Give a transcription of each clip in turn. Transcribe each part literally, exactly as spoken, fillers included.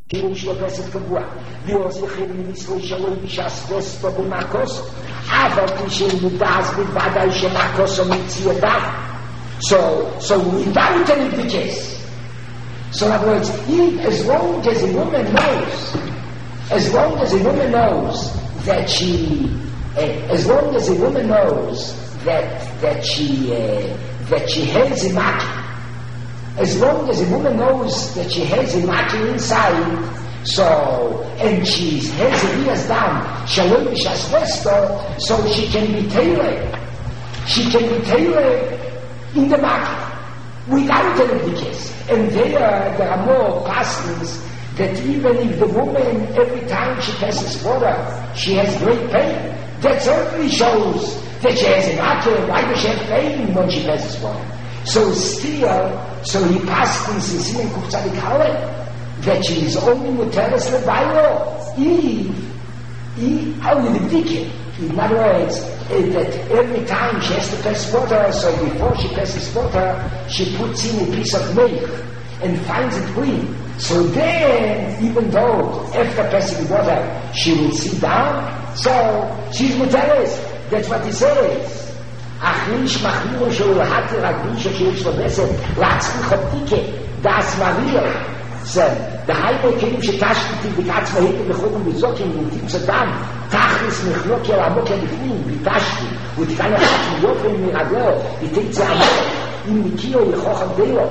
שיעור שלו פסק קבוע, ויעוז לכם מישראל שלו בשעס בו במקוס, אבל כשנדעז בוודאי שמקוס הוא מציא ידיו. So, so without any of the case. So in other words, if, as long as a woman knows, as long as a woman knows that she, uh, as long as a woman knows that, that she, uh, that she has a maki, as long as a woman knows that she has a maki inside, so, and she has a ears down, shalom v'shasvesto, so she can be tailored. She can be tailored in the maki, without any dikes. And there, there are more passages that even if the woman, every time she passes water, she has great pain, that certainly shows that she has a maki. Why does she have pain when she passes water? So still, so he passed in Sisin Kufzadik Hale, that she is only muteres levailo, if, if, only the dike. In other words, that every time she has to pass water, so before she passes water, she puts in a piece of milk and finds it clean. So then, even though after passing water, she will sit down, so she's muteres. That's what he says. Achlish machmiro shel hati ragdisha sheish lo beset latzmich optike das maria. So the higher kelim shetashkiti b'katzma hite b'chodem b'zokim v'utim tzadam tachlis mechloki al amokia b'fnim b'tashki v'tikanya chat miyofim miraglo v'teitze amok im mikio yechocham deyo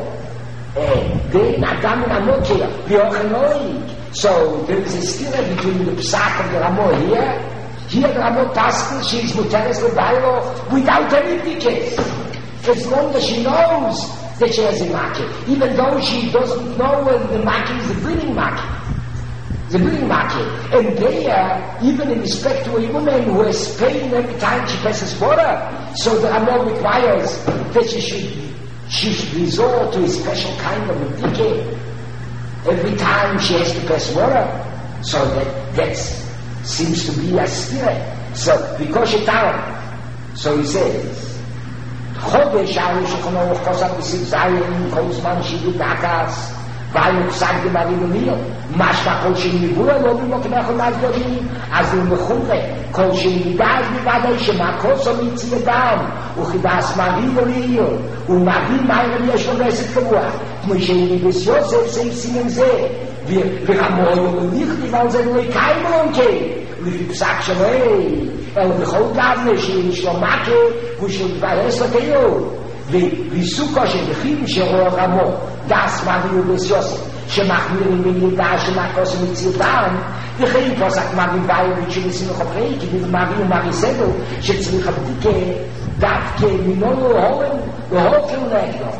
dein adam in amokia v'ochenoik. So there is a stirrer between the psak of the Ramo here. Here the Ramo Paskin, she is muteres levailo without any dikes. As long as she knows that she has a maki, even though she doesn't know when the maki is the breathing maki. The breathing maki. And there, even in respect to a woman who has pain every time she passes water, so the Ramo requires that she should, she should resort to a special kind of a dike every time she has to pass water. So that that's seems to be a spirit. So, because she found, so he says, Chodesh Aru Shechono Chosam B'Siv Zayin Kol Zman Shidu Dakas Vayu Ksag D'Mari L'Mil Mashka Kol Shem Nivura Lo B'Mok Mechol Mazdorim Az Lu Mechumre Kol Shem Nidaz B'Vadai Shema Koso Mitzi Yadam Uchidas Mari L'Mil U'Mari Mayra Yesh Lo Beset Kavua K'mo Shem Nibes Yosef Seif Sinem Zeh ורמויו מניחתי ועל זה לא יקיים אלונקי לפי פסק שמי אלו בכל גבנה שיש לו מכה ושל דברס לתיו ויסוקו שבחים שרוע רמו דס מביאו בסיוסף שמחמירים בין ידע שמקוס ומציאותם וכן פוסק מביאו ביו ושמסים לחברי כי מביאו מביאו סדו שצריך הבדיקה דווקא מינונו הורם והוקר נגדו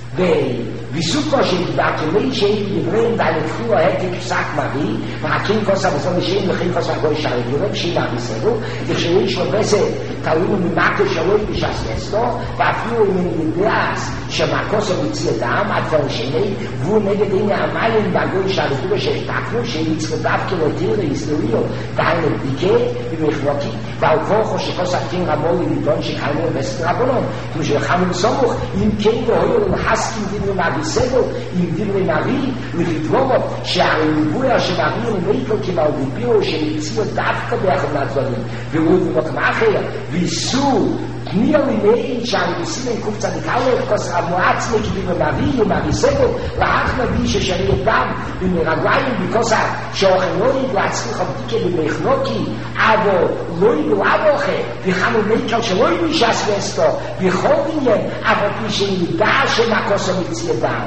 ויסוקו שבדקלי שאין דברים די לתחילו ההתק פסק מביא והקים כוס הבזון לשאים וכן כוס הגוי שערי גורם שאינה בסדו תכשאין שלובסת תלונו ממקו שלוי בשססתו ואפילו אם נדרס שמקוס המציא דם עד כבר שני והוא נגד הנה המים והגוי שערי גורם שהשתקנו שמצרדף כלותיר להיסטוריו די לבדיקה ומחלוקי ועל כוחו שכוס הקטין רמו לביטון שקיימו לבסת רבונון כמו שלחנו בסמוך אם כן והיו למחסקים דין בסדר, עם דברי נביא, ולדברות שהריבוי שמביא למיקו כמעט ביפירו שהציעו דווקא ביחד מהדברים, והוא במקום אחר, ויסו פניה לימי שהריבוסים קוף צדיק א' כוס המועץ לכיבים ונביא ומביא סדר, לאח נביא ששרי את דם ומרגליים בכוס שאוכל לא יגלצליך הבדיקה במחלוקי, אבל לא יגלב אוכל, וכאן הוא מיקל שלא ימישס וסתו, בכל עניין, אבל פי שנדע שמקוס המציא דם.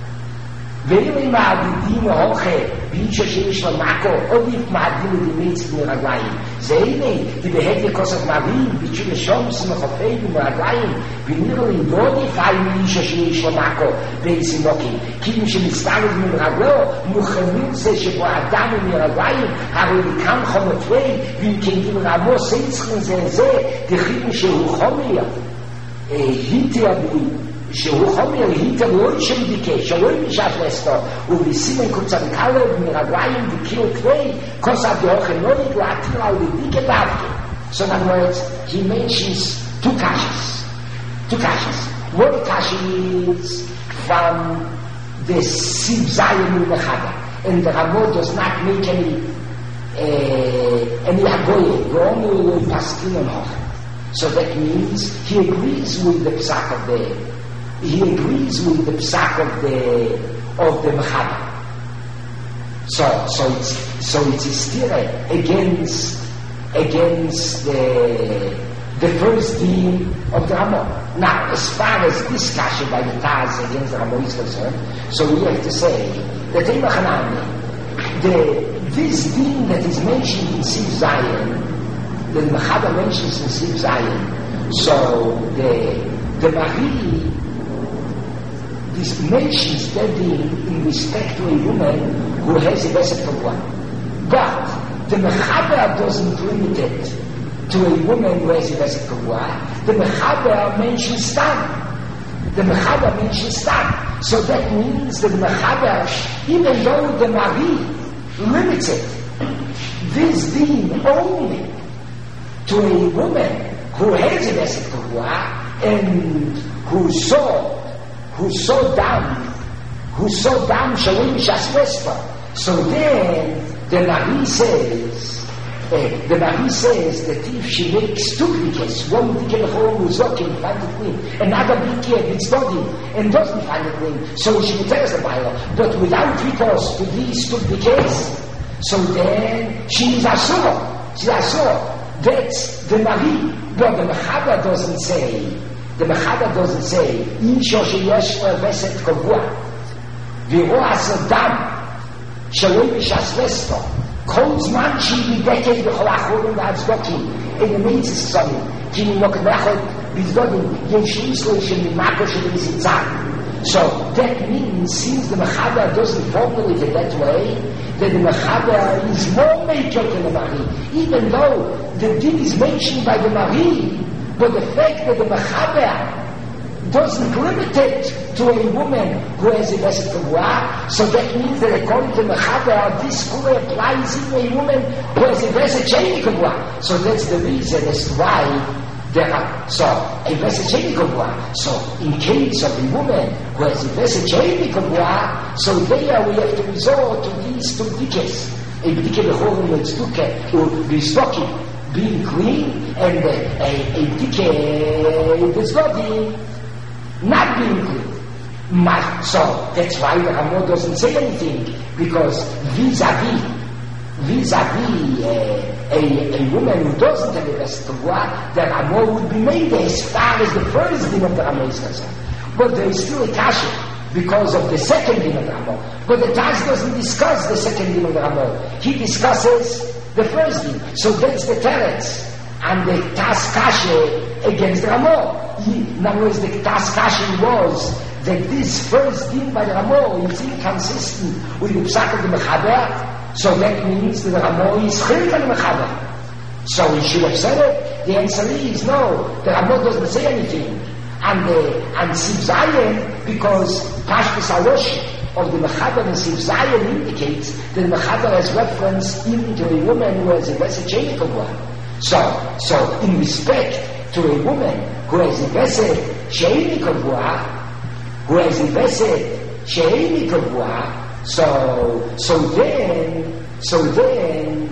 ואם מעדידים אוכל, ואישה שיש לו מקו, עוד אם מעדידים לדימיץ מרגליים. זה הנה, ובהד לכוסת מרים, ואישה לשום סמכופי במרגליים, ונראה לי לא נפעל מאישה שיש לו מקו, ואיסינוקים. כי מי שמצטרף מרגלו, מוכנים זה שבו אדם מרגליים, הרי לכאן חומתווי, ואם כן גיל רמו סייצחים זה זה, דחינו שהוא חומר, היטר בי, שהוא חומר היטר לא שם דיקה, שלא ימשת לסתו, ובסימן קוצן קלב מרגליים וקיר כבי, כוס הדאוכל לא יגלעתיר על דיקה דווקא. So in other words, he mentions two kashas. Two kashas. One kasha is from the Siv Zayin Mechada. and the Ramo does not make any uh, any agoye, the only way paskin on Hochet. So that means he agrees with the psak of the he agrees with the psak of the of the Mechaber. So so it's so it's still against against the the first deen of the Ramo. Now, as far as this kasha by the Taz against the Ramo is concerned, so we have to say that in Machanami, the this deen that is mentioned in Siv Zion, the Mechaber mentions in Siv Zion, so the the Mari this mentions that deen in respect to a woman who has a Vesek Kavua. But the Mechaber doesn't limit it to a woman who has a Vesek Kavua. The Mechaber mentions Stam. The Mechaber mentions Stam. So that means that the Mechaber, even though the Mari limited this deen only to a woman who has a Vesek Kavua and who saw who saw Dam, who saw Dam Shalim Shasvesta. So then the Mari says, uh, the Mari says that if she makes two bikes, one bike lechol uzokim find the queen, another bike mitzvodim and doesn't find the queen, so she returns the Bible, but without recourse to these two bikes, so then she is asur. She's asur. That's the Mari. But the Mechaber doesn't say. The Mechaber doesn't say, Insho sheyesh vesek kavua, v'roas adam, shaloi b'shasvesto, kol zman shehi b'deket b'chol achorim v'adzdokim, in the mitzvah zonim, ki ninok nachot b'zdodim, yesh islo shel mimako shel mizitzah. So that means, since the Mechaber doesn't formulate it that way, that the Mechaber is more major than the Mari, even though the din is mentioned by the Mari. But the fact that the Mechaber doesn't limit it to a woman who has a Vesek Kavua, so that means that according to Mechaber, this fully applies in a woman who has a Vesek Sheini Kavua. So that's the reason as to why there are, so, a Vesek Sheini Kavua. So, in case of a woman who has a Vesek Sheini Kavua, so there we have to resort to these two dikes. A Dike Bechorim Yetzduke, or B'Stokim, being clean, and uh, a, a decay that's not being, not being clean. Ma, so that's why the Ramo doesn't say anything, because vis-a-vis, vis-a-vis uh, a, a woman who doesn't have a Vesek Kavua, the Ramo would be made as far as the first din of the Ramo is concerned. But there is still a kasha because of the second din of the Ramo. But the Taz doesn't discuss the second din of the Ramo. He discusses the first din. So that's the teretz. And the Taz Kashe against the Ramo. In other words, the Taz Kashe was that this first din by the Ramo is inconsistent with the psak of the Mechaber. So that means that the Ramo is chilek on the Mechaber. So he should have said it. The answer is no. The Ramo doesn't say anything. And the and Siv Zion, because Pashtus Alosh of the Mechaber and Siv Zion indicates that the Mechaber has reference even to a woman who has a Vesek Sheini Kavua. So, so in respect to a woman who has a Vesek Sheini Kavua, who has a Vesek Sheini Kavua, so, so then, so then,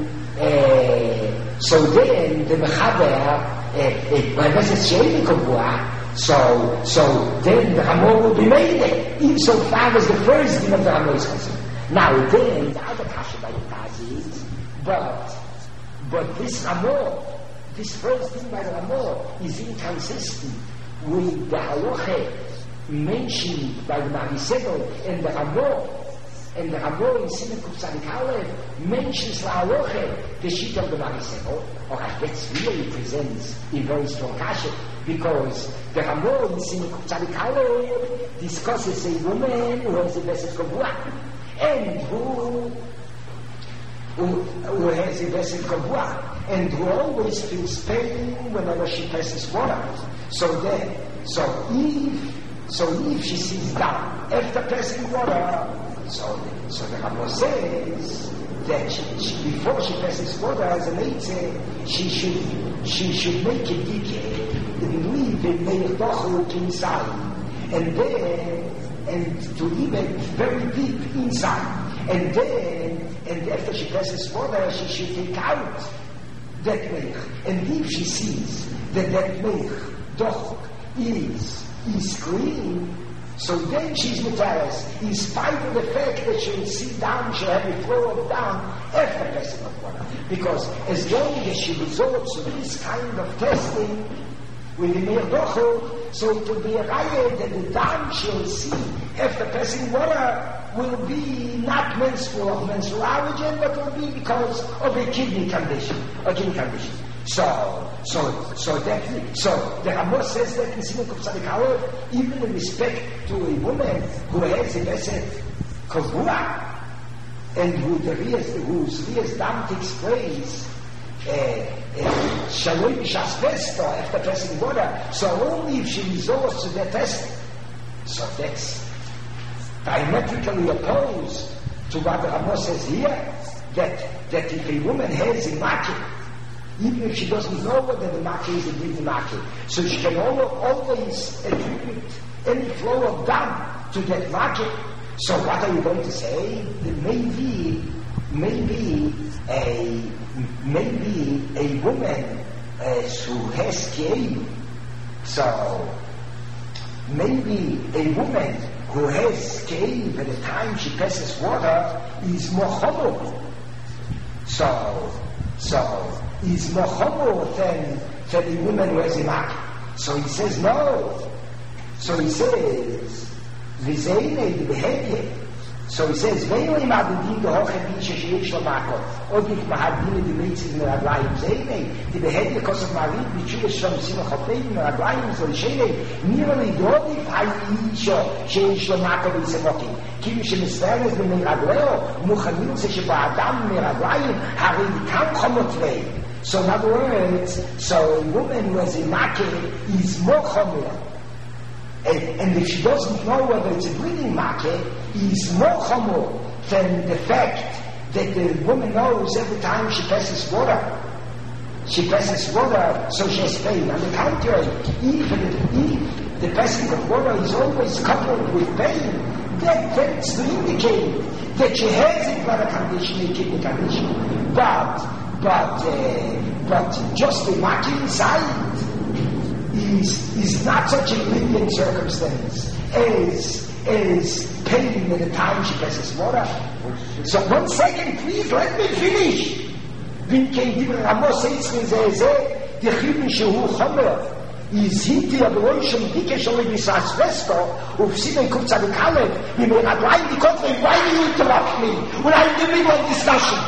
uh, so then the Mechaber, uh, uh, Vesek Sheini Kavua, So, so then the Ramo will be made insofar as the first din of the Ramo is concerned. Now then, the other kasha by the Taz is, but, but this Ramo, this first din by the Ramo is inconsistent with the halacha mentioned by the Marisego and the Ramo, and the Ramo in Siman Kuf Tzadik Aleph mentions the halacha, the sheet of the Marisego. Alright, that really presents a very strong kasha, because the Ramo in Siman Kuf Tzadik Aleph discusses a woman who has a Vesek Kavua, and who, who, who has a Vesek Kavua, and who always feels pain whenever she passes water. So then, so if, so if she sits down after passing water, so, so the Ramo says that she, she, before she passes water as a lady, she should, she should make a dike, and leave in Meir Dochuk inside, and then, and to leave it very deep inside, And then, and after she passes water, she should take out that meich. And if she sees that that meich, doch, is, is clean, so then she's mutaris, in spite of the fact that she will see down, she'll have a flow of down after passing of water. Because as long as she resorts to this kind of testing with the meich dochel, so it will be a raya that the down she'll see after passing water will be not menstrual of menstrual origin, but will be because of a kidney condition, a kidney condition. So, so, so that, so the Rambam says that in Simon Kuf Tzadik Aleph, even in respect to a woman who has a Beset Kavua, and who the Rias, whose Rias Dam takes place, Shaloi B'Shas Vesto, after passing water, so only if she resorts to that testing. So that's diametrically opposed to what the Rambam says here, that, that if a woman has a market, even if she doesn't know whether the market is a big market, so she can always attribute any flow of dam to that market. So what are you going to say? That maybe, maybe a maybe a woman uh, who has ki'im, so maybe a woman who has ki'im at the time she passes water is more chomo. So, so is more chomo than than a woman who has a market. So he says no. So he says v'zeine the behavior. So he says ve'yo im adudin gehoche b'isha sheyesh lo makot od if mahadin the mitzvah in raglayim zeine the behavior because of marid b'tshuva shom simach hopein in raglayim so sheine nirali dodi hay isha sheyesh lo makot b'semokim kim shemisveres b'mei ragleo muchanim se sheba'adam me raglayim hari kam chomotvei. So in other words, so a woman who has a makeh is more chomer. And, and if she doesn't know whether it's a bleeding market, is more chomer than the fact that the woman knows every time she passes water. She passes water, so she has pain. On the contrary, even if the passing of water is always coupled with pain, that tends to indicate that she has a bladder condition, a kidney condition. But, but, uh, but just the market inside is is not such a lenient circumstance as as pain at the time she passes water. So one second, please let me finish. Bin kein Dibber Ramos Eitzchen Zeh the Chibin Shehu Chomer is hinti Aberoishim Dike Shaloi B'Shas Vesto Uf Simon Kuf Tzadik Aleph B'mei Raglayim Dikotvei. Why do you interrupt me when I'm in the middle of discussion?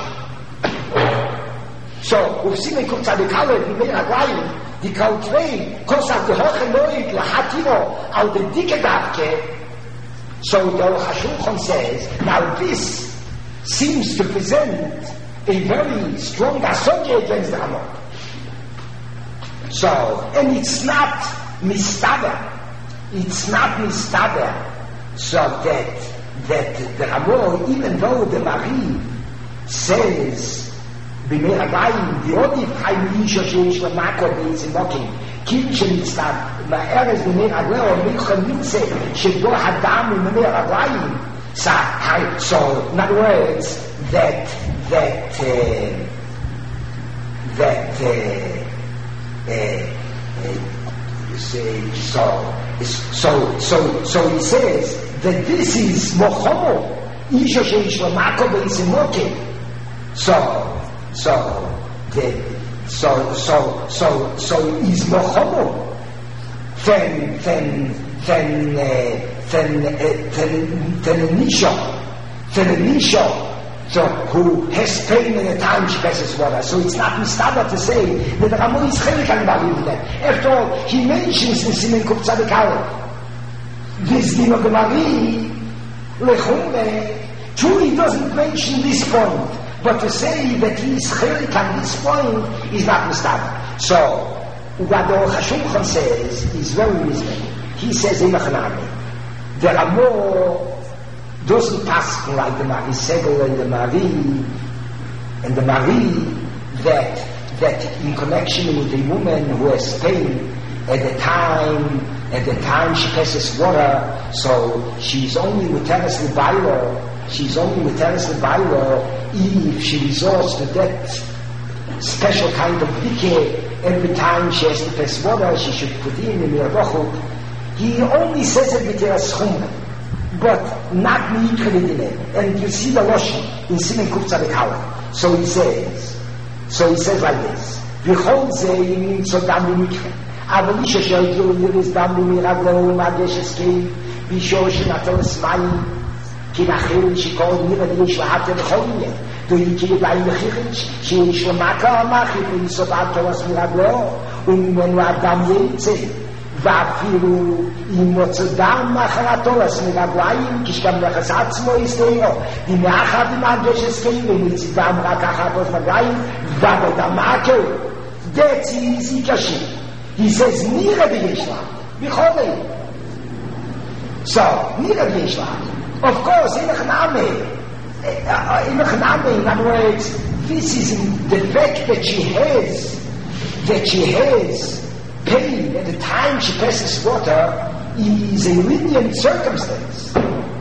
So Uf Simon Kuf Tzadik Aleph B'mei Raglayim the Kautvei, because of the Hochenoid, Lahatino, al the Dike Davke. So the Hashulchan says, now this seems to present a very strong asogya against the Ramon. So, and it's not Mistada, it's not Mistada, so that, that the Ramon, even though the Marie says, במי רגליים, ועודיף חיים אישה שיש לה מקו בעצם מוקים, כאילו שנצטר, מארז במי רגליים, מלכה נמצא, שבו הדם ממי רגליים. So, so, in other words, that, that, uh, that, uh, uh, so, so, so, so he says that this is mochomo, אישה שיש לה מקו בעצם מוקים. So, So, the, so, so, so, so is mochomo than, than, than, uh, than, uh, than, than a nisha, than a nisha, so who has pain in the time she passes water. So it's not mistaba to say that the Ramon is chelik an believe that. After all, he mentions in Simen Kuf Tzadik Aleph this din of the Marie, lechumre, true he doesn't mention this point. But to say that he is chelik at this point is not mistake. So, what the Hashulchan says is very reasonable. He says, the Ramo doesn't pass like the Marie Segel and the Marie, and the Marie that, that in connection with a woman who has pain at the time, at the time she passes water, so she's only with Teres L'Bayro, she's only Muteres L'Baylo if she resorts to that special kind of Dike. Every time she has to pass water, she should put in in her Rochuk. He only says it with her Schumre, but not Mikredine. And you see the Loshi in Simen Kuf Tzadik Aleph. So he says, so he says like this: V'chol zeh nimtzo dam b'mikre, aval isha she'ogilu yiris dam b'miraglo u'magesh eskei, v'isho she'natel esmayim, ki nachil shikol nirad yish lahater v'chol inye. Do you keep it by the Chich? She is the Maka Machi, who is so bad to us Miraglo, and when you have done Yetze, Vafiru, in what's a dam Macharatolas Miraglaim, Kishkam Rachasatzmo is there, the Macha, the Magesh came, and it's Dam Rakahatos Magaim, Vabodamake. That's easy Kashi. He says, Nira the Yeshlam, Bichole. So, Nira the Yeshlam. Of course, in Achname. Uh, in other words, this is the fact that she has, that she has pain at the time she passes water is a lenient circumstance,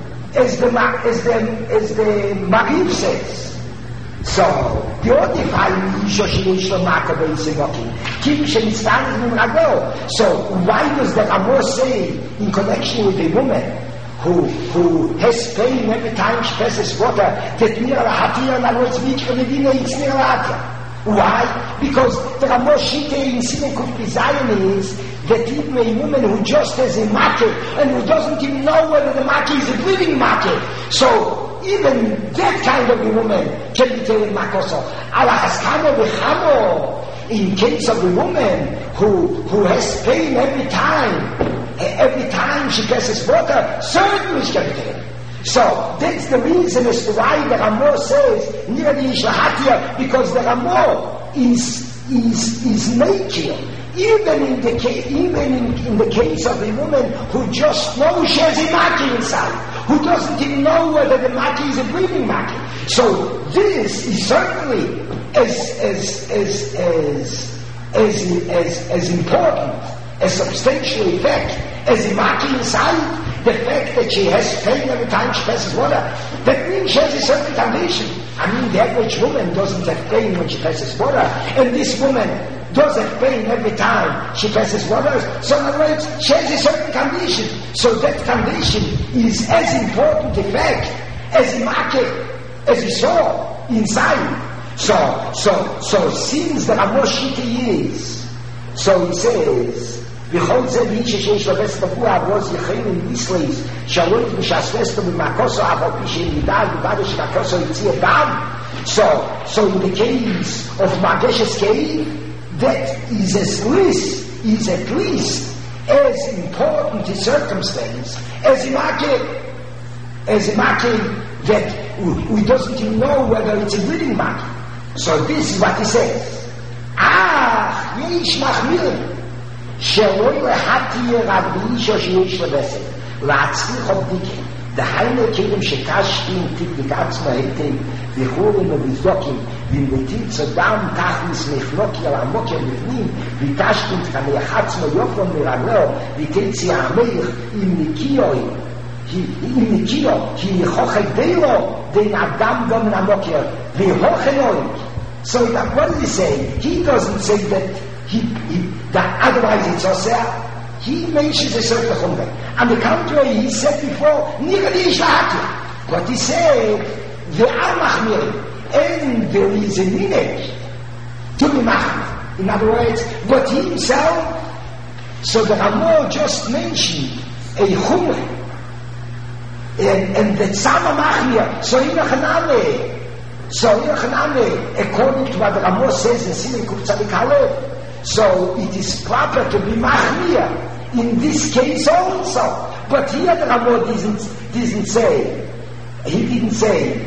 as the as the as the Marif says. So the only time Isha she is the Makabe is walking, keep she standing in Rago. So why does the Amor say in connection with a woman who who has pain every time she passes water, that near Hatia and was weak and Medina it's near Hatia? Why? Because the Ramoshite in Sinekut Bizayan is that even a woman who just has a maki and who doesn't even know whether the maki is a living maki, so even that kind of a woman can be taken makoso. Allah haskamo v'chamo in case of a woman who who has pain every time. Every time she passes water, certainly she can be taken. So that's the reason as to why the Ramah says near the Ishlahatia, because the Ramah is is is naked. Even in the case, even in, in the case of a woman who just knows she has a maki inside, who doesn't even know whether the maki is a breathing maki. So this is certainly as as as as as as, as important, a substantial effect as a maki inside, the fact that she has pain every time she passes water, that means she has a certain condition. I mean, the average woman doesn't have pain when she passes water, and this woman does have pain every time she passes water. So in other words, she has a certain condition. So that condition is as important a fact as a maki, as we saw inside. So, so, so since the Ramoshiti is, so he says, וכל זה מי שיש לבס תפוע עבוז יחיינו ביסליס שלוי משספסתו במקוסו אבל פי שנדע לבד שמקוסו יציא דם. So, so in the case of Mageshes cave, that is at least, is at least as important a circumstance as a market, as a market that we doesn't even know whether it's a breeding market. So this is what he says. Ah, yesh machmirim. שלוי להטיע רב באישו שיש לבסת להצליח הבדיקה דהיינו כלים שקשקים תדביק עצמו היטב וחורים ובזדוקים ומבטיל צדם תכניס מחלוקי על עמוקי בפנים ותשכים תקניח עצמו יופלון מרגלו ותציא המלך עם נקיוי עם נקיו כי יכוחק דילו דין אדם דומן עמוקי והוכנוי. So what does he say? He doesn't say that He, he, that otherwise it's also, he mentions a certain chumrah. On the contrary, he said before, Nira di Ishlahatia. But he said, Ve'al machmirim, and there is a minhag to be machmir. In other words, but he himself, so the Ramah just mentioned a chumrah, and, and that sama machmir, so in Achaname, so in Achaname, according to what the Ramah says in Simen Kuf Tzadik Aleph, so it is proper to be machmir in this case also. But here the Ramah didn't, didn't say, he didn't say,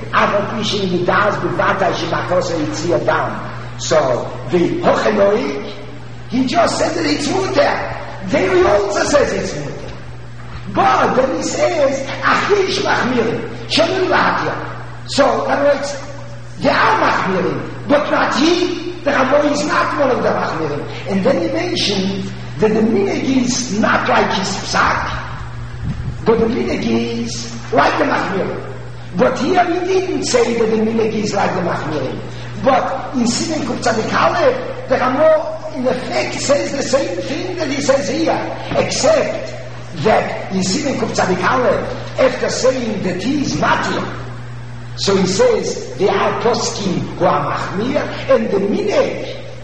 so the Hochenoik, he just said that it's muter. There he also says it's muter. But then he says, Achish machmirim, Shalom Lahatia. So, in other words, they are machmirim, but not he. The Ramah is not one of the Machmirim. And then he mentioned that the minhag is not like his psak, but the minhag is like the Machmirim. But here he didn't say that the minhag is like the Machmirim. But in Siman Kuf Tzadik Aleph, the Ramo in effect says the same thing that he says here, except that in Siman Kuf Tzadik Aleph, after saying that he is Matir, so he says they are poskim who are Machmir, and the minhag,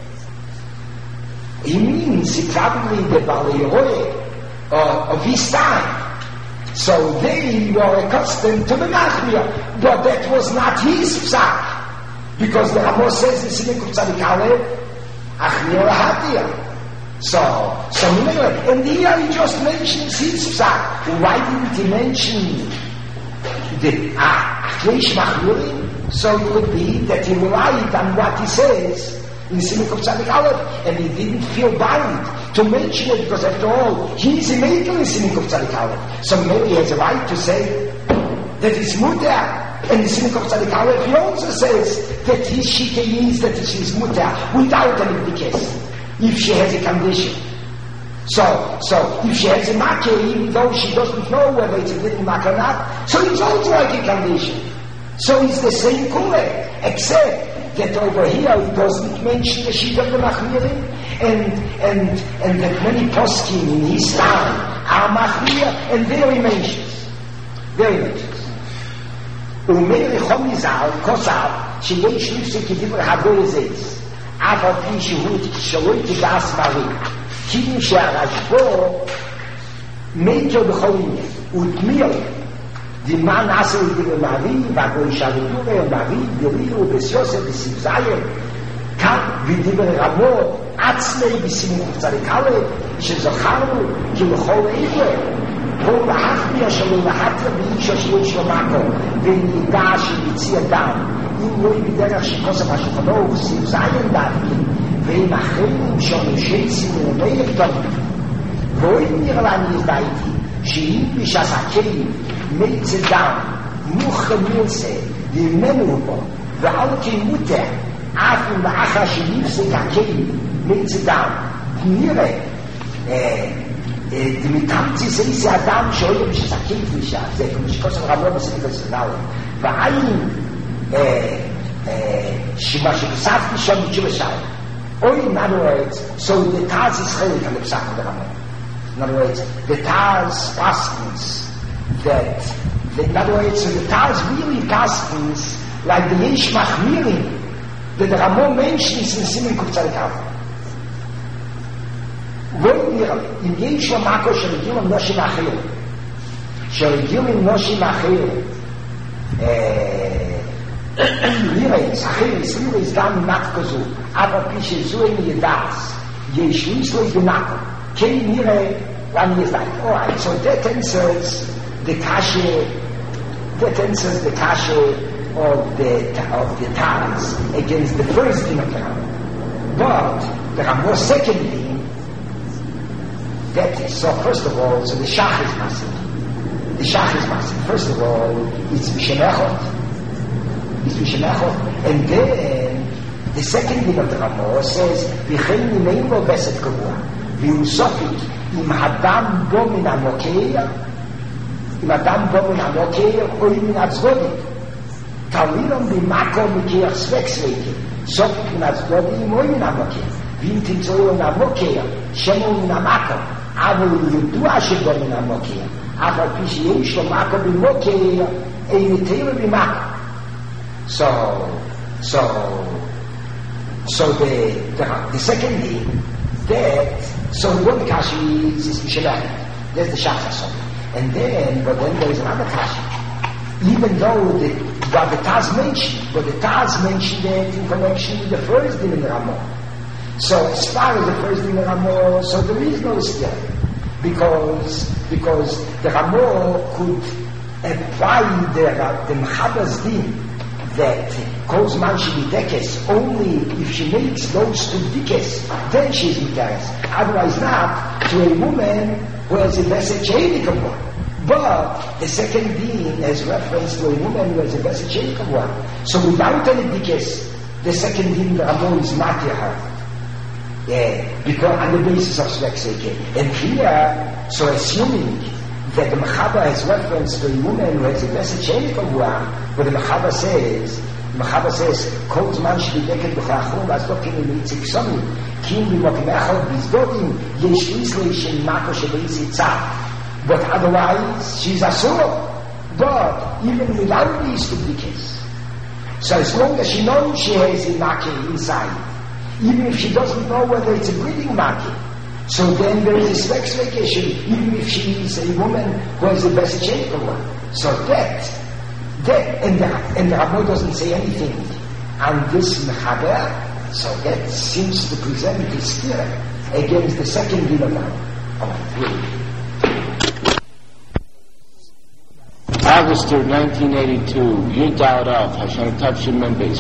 he means he probably the Balei Roeh uh, of his time. So they were accustomed to the Machmir, but that was not his psak, because the Ramo says in Siman Kuf Tzadik Aleph, Achmir Hatir. So, so and here he just mentions his psak. Why didn't he mention the Achleish Machmirim? So it would be that he relied on what he says in Siman Kuf Tzadik Aleph, and he didn't feel bound to mention it, because after all, he's a maker in Siman Kuf Tzadik Aleph. So maybe he has a right to say that it's mutar. And the Siman Kuf Tzadik Aleph, he also says that his shita means that she is mutar without any bikes, if she has a condition. So, so if she has a makeh, even though she doesn't know whether it's a little makeh or not, so it's also like a condition. So it's the same kule, except that over here he doesn't mention the shita of the Machmirim, and and and that many poskim in his time are Machmir, and there he mentions, there he mentions. ומאיר חומי ז"ל כוסף שיש נפסק כדבר הגוי זייס אף על פי שהוא שלוי תדעס מרי כאילו שהרשבו מיתו בכל עניין ותמיר דימן עשו לדבר מרי והגוי שלדורי מרי יוריו בסיוסר בסיבזיין כאן בדבר רמו עצמי בסימן קוף צדיק א' שזכרנו כי לכל איגwe כל האחמיה שלו להטר באישה שיש לו מקום ונידע שמציע דם אם לא בדרך שכוסף השולחנו סיב זיין דווקא ואם אחרים שונשי סימוני יפתור ואוהב נראה לנו ידעתי שאם בשעסקים מצא דם מוכן מלסה ימנו בו ועל כמותר אף אם לאחר שנפסק הכלים מצא דם נראה דמיתמצי סייסי אדם שאוהב בשעסקים פלישה זה כמו שכוסף רמון בספר סנאו ועין שמה שכספתי שם בתשובה שעה or in other words, so the Taz is chelik on the Psak of the Ramon. In other words, the Taz paskins that, that, in other words, so the Taz really paskins like the Yesh Machmirim that the Ramon mentions in Siman Kuf Tzadik Aleph. What in Yesh Lamako Shaligilim Noshim Achir Shaligilim Noshim Achir לירס, אחריס, לירס גם נק כזו, אבל פי שזו אין ידעס, יש ניסוי בנקו, כן נראה, ואני ידעת, alright, so that answers the kasha, that answers the kasha of the, of the Taz against the first din of the Ramah. But there are more second din, that is, so first of all, so the Shach is massive. The Shach is massive. First of all, it's Mishenechot, and then the second thing of the Ramah says וכן נמאים לו בסת קבוע והוא סופית אם אדם בו מן המוקר אם אדם בו מן המוקר או מן הצגודים תלילום במקום מכיח ספק ספקי סופית מן הצגודים או מן המוקר ואם תמצאו מן המוקר שמו מן המקום אבל הוא ידוע שבו מן המוקר אבל פי שיש לו מקום במוקר אין יותר במקום. So, so, so the, the, the second thing, that, so one kashi is, is Mishalach, there's the Shachasot. And then, but then there is another kashi. Even though the, what the Taz mentioned, but the Taz mentioned that in connection with the first din in the Ramah. So, as far as the first din in the Ramah, so there is no still. Because, because the Ramah could apply the, the Mechaber's din, that calls man she bidekes only if she makes those two dikes, then she is bidekes. Otherwise not, to a woman who has a message of one. But the second din has reference to a woman who has a message of one. So without any dikes, the second din Ramon is matir her. Yeah, because on the basis of Svek Seke. And here, so assuming that the Mechaber has referenced to a woman who has a message of one, where the Mechaber says, the Mechaber says, Kol Zman Shebideket B'Chachum V'Azdokim V'Mitzik Somim Kim B'Mokim Echad B'Zdodim Yesh Yisrael Shem Mako Sheb'Yitzik Tzad. But otherwise, she's asur. But even without these two dikes, so as long as she knows she has a Makeh inside, even if she doesn't know whether it's a breathing Makeh, so then there is a sex vacation, even if she is a woman who has a Besichenko one. So that, that, and the, and the Rabbi doesn't say anything on this Mechaber, so that seems to present a steer against the second Vilana. August third, nineteen eighty-two, Yud Daled Aleph, Hashem Tavshin Mem Beis.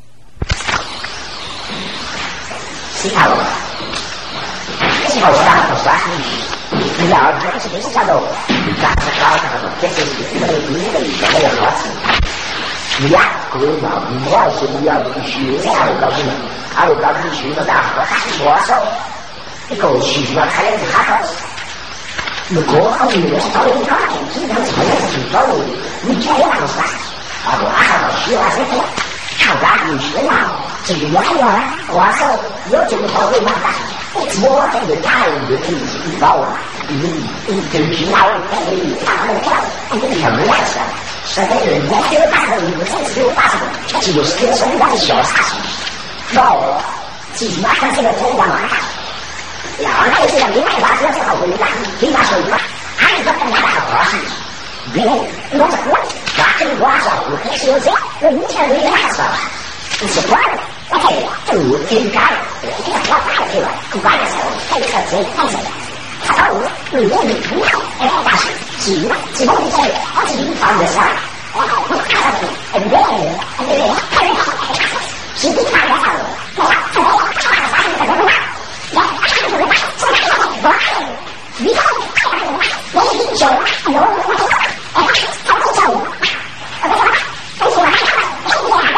好大好大，你要这个是没啥的，你干啥干啥的，这是你的你的一个没有逻辑。你呀，各位嘛，你要是你要必须这样告诉你，还有告诉你去那大河大多少，你过去那开的哈哈。如果好你是到你家里，经常出来去找你，你这样子啊，我还要需要这个，看咱你学呀，这个玩意儿，我说有这个好会嘛的。我这个大人的意思，你把我，你你这平常我可以看那个，你什么样子？是那个人家这个大人，你们这只有大人，只有这个什么小事情，那我自己拿看这个真的嘛？然后那个这个另外一把这个好回答，另外说一个，还有一个更大的好事，别我这我把这个我找我开始有这，我以前没那说，你是我的。我这个就挺干，这个我大的这个，不管的时候，这个这个看起来，他到我，你我你不要，哎，但是只要只要你这个，我自己放的事儿，我我看到你，哎，别人，哎，别人，别人好，是你看得到，我我我看到啥你在干嘛？我看到我，我看到我，你看我看到我，我一手，我我哎，他不叫我，我干嘛？我说我我我。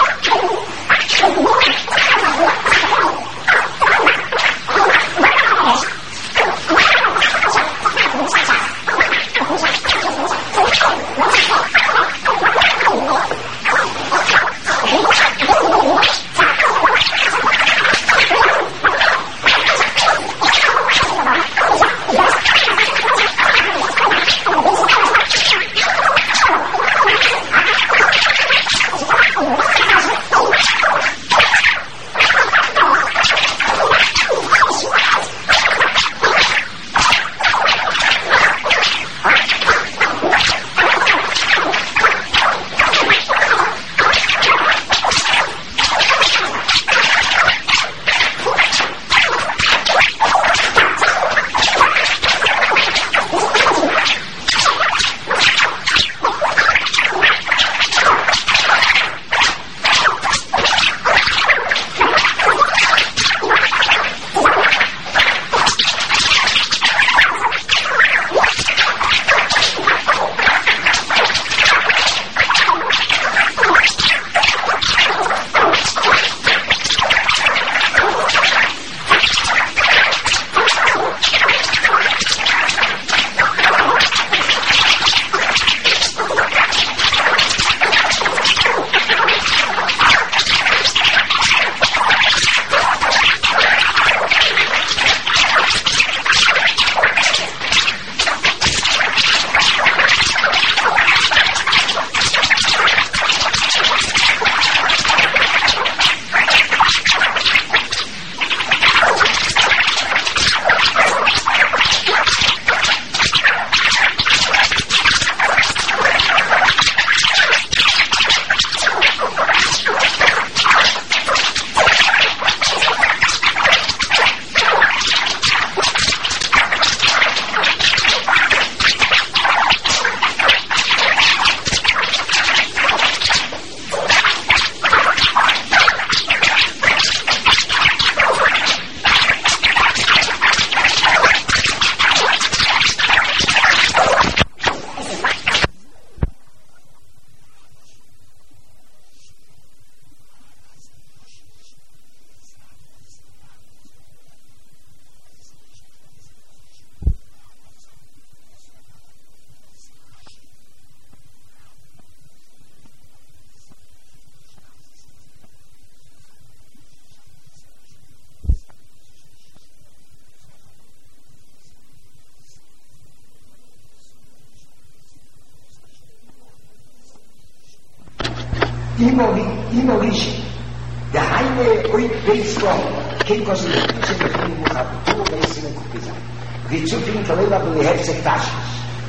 immer, immer richtig. Der Heine und Beistrau, kein Kosten, ich bin für die Mutter, du weißt in den Kuppisa. Wie zu viel Kaleva, wo die Hälfte Taschen.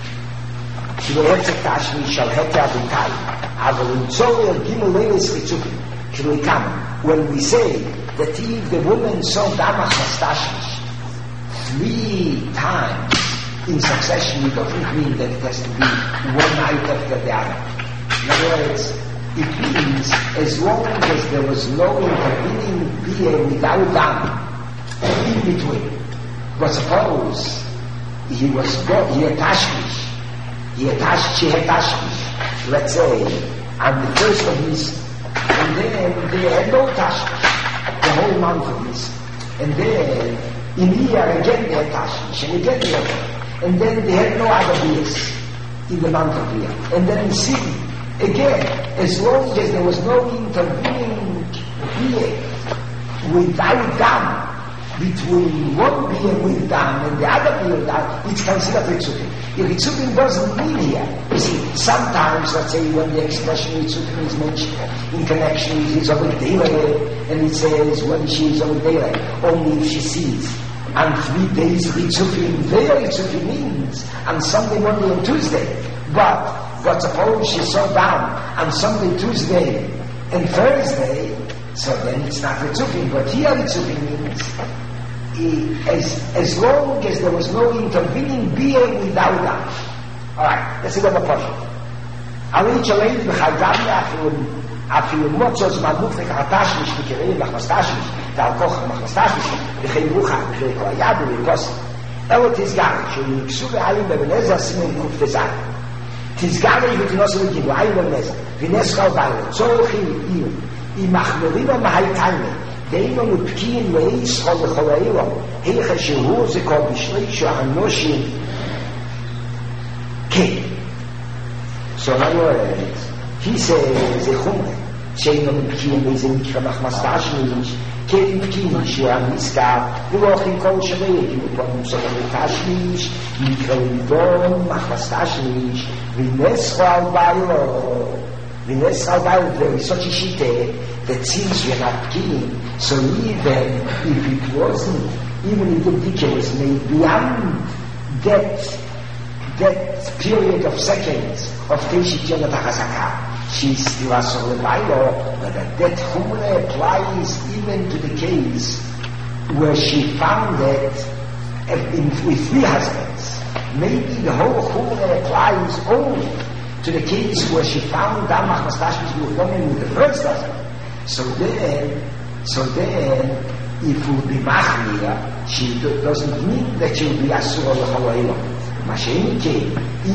Die Hälfte Taschen, ich shall hätte auf den Teil. Aber in Zoll, Gimel Leves, wie zu viel. Kilikam, when we say that if the woman saw Damach Mastashis three times in succession, it doesn't mean that it has to be one night after the other. In other words, it means as long as there was no intervening being without dam in between. But suppose he was go, he had tashmish, he had tash, she had tashmish, let's say, and the first of his, and then they had no tashmish, the whole month of this, and then in here again they had tashmish, and again they had, and then they had no other beers in the month of here, and then in sin. Again, as long as there was no intervening being without dam between one being with dam and the other being with dam, it's considered Ritzukim. If Ritzukim doesn't mean here, you see, sometimes, let's say, when the expression Ritzukim is mentioned in connection with his Ovidele, and it says when she is Ovidele, only if she sees. And three days Ritzukim, there Ritzukim means, and Sunday, Monday, and Tuesday. But But suppose she saw down on Sunday, Tuesday, and Thursday, so then it's not Ritzukim. But here Ritzukim means he, as, as long as there was no intervening being without that. Alright, let's see what the question. Ali Chalei b'chaydavi afilu motzos malmufek hatashmish v'kireim machmastashmish v'alkoch machmastashmish v'chei rucha v'chei koayadu v'kos elot izgari sh'yiksu v'alim b'benezah simen kuf v'zah תסגר לי ותנוס לגיבו, עין ומזר, ונס חלביילה, צורך עם עם מחמרים המהייתיימה, דיינו מפקיעים לאי שחול לכל האילו, היכה שהוא זה כל בשלי שהנושים, כן. So in other words, he says, זה חומר, שאינו מפקיעים לאיזה מקרה מחמסתשמיש, כן מפקיעים שהנזכר, ולאוכלים כל שווה, כי מפעמים סובר לתשמיש, מקרה לידון, מחמסתשמיש, ונסחו על ביילו, ונסחו על ביילו, there is such a shite that since we're not pkiim, so even if it wasn't, even if the decay was made beyond that, that period of seconds of Teshit Yonat HaChazaka, she's still asur lebaylo, but that chumre applies even to the case where she found that in, with three husbands. Maybe the whole chumre applies only to the case where she found damach mastashmish b'uchomim with the first husband. So then, so then, if it would be machmir, she doesn't mean that she will be asur lechalaylo. Mashenike,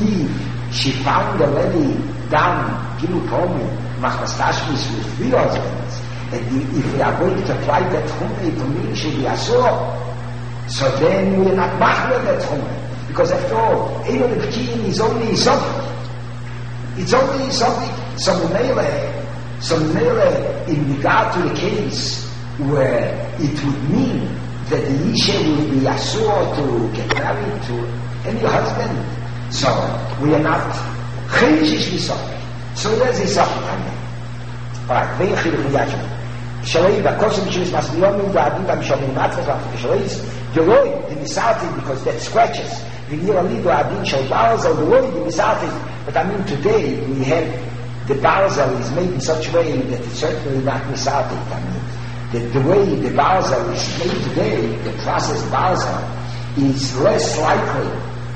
if she found already dam gilu pomim machmastashmish with three husbands, and if we are going to apply that chumre to me, she will be asur. So then we are not machmir that chumre, because after all, Eino Nepkiin is only something. It's only something. So Mele, so Mele, in regard to the case where it would mean that the Isha will be asur to get married to any husband, so we are not chayish misafik. So there's a safik on that. Alright, vein chiluk miyajim. Shalei b'kosim b'shiris masmiyomim v'adim b'mishamim matzah v'afik shaleis Geloi, the misafik, because that scratches. V'nir alido adin shal barzel, geloi, the misafik. But I mean today we have the barzel is made in such a way that it's certainly not misafik. I mean, the, the way the barzel is made today, the process barzel, is less likely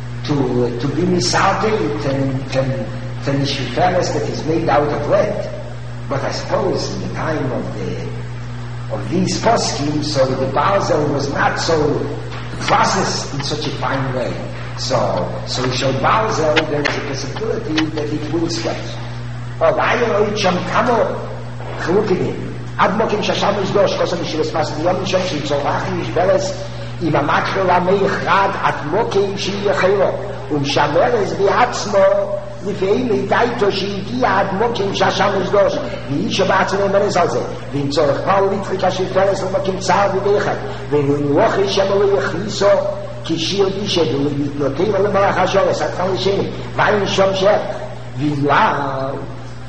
to to be misafik than than than the shiferes that is made out of lead. But I suppose in the time of the of these poskim, so the barzel was not so processed in such a fine way. So, so shall barzel, there is a possibility that it will stretch. Well, I know it shall come chlukim. Ad mokim shasham izdosh, kosa mishiras mas miyom shem shi tzorachim ishberes im amatchel ameich rad at mokim shi yechero um shameres biatzmo לפעמים הייתה איתו שהגיע עד מוקים שהשם נשדוש ואיש שבעצמו מרס על זה ואם צורך פעל לתחיקה של פרס ומוקים צער וביחד ונוח איש אמרו יכניסו כשיר אישה ולתנותיו למלאך השורס עד כאן לשני ואין שום שרח ואם לא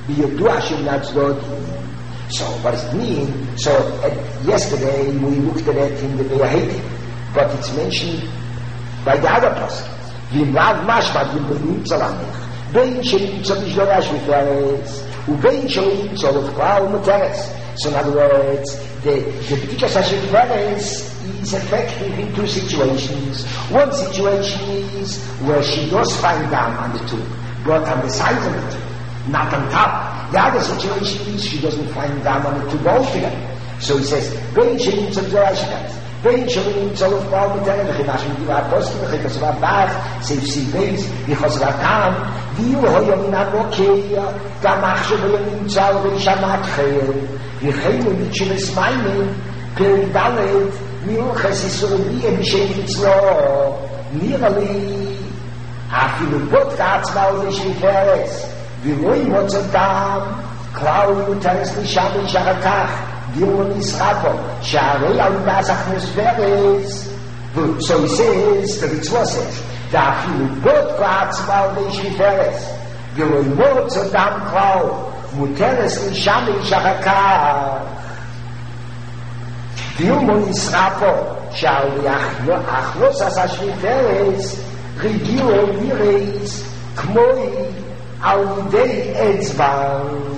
Biyodua Shem Natzlodi. So what does it mean? So uh, yesterday we looked at it in the Beyahidi, but it's mentioned by the other person. V'imrav mashmat v'imrav lamech. Bein she'imtza b'shdorash v'feres, ubein she'imtza l'chval u'muteres. So in other words, the the B'dikas HaSheferes is effective in two situations. One situation is where she does find down on the tomb, but on the sides of the tomb, not on top. The other situation is she doesn't find down on the tomb altogether. So he says, Bein she'imtza b'shdorash v'feres. Bein she'imtza l'chval u'muteres, v'chimash m'diva apostle, v'chikosva bach, seif siveis, v'chosva tam, v'yu hoyo min ha-mokeya, gamach she'hoyo nimtza v'ishamat chayel, v'chaynu mitshuvas maymin, peri dalet, mi'uches yisrovi em she'imitzlo, nirali, afilu bot ka'atzma u'v'shviferes, v'loi motzotam, klau yuteres l'sham v'shachakach, v'yom nisrapo, she'arei al nazach nosferes. So he says, the Ritzvah says, da'afilu bot ka'atzma u'v'shviferes, v'loi motzotam klau, muteres l'sham v'shachakach, v'yom nisrapo, she'arei achlos as ha'shviferes, rigilo mireis, kmoi, al-yidei etzban.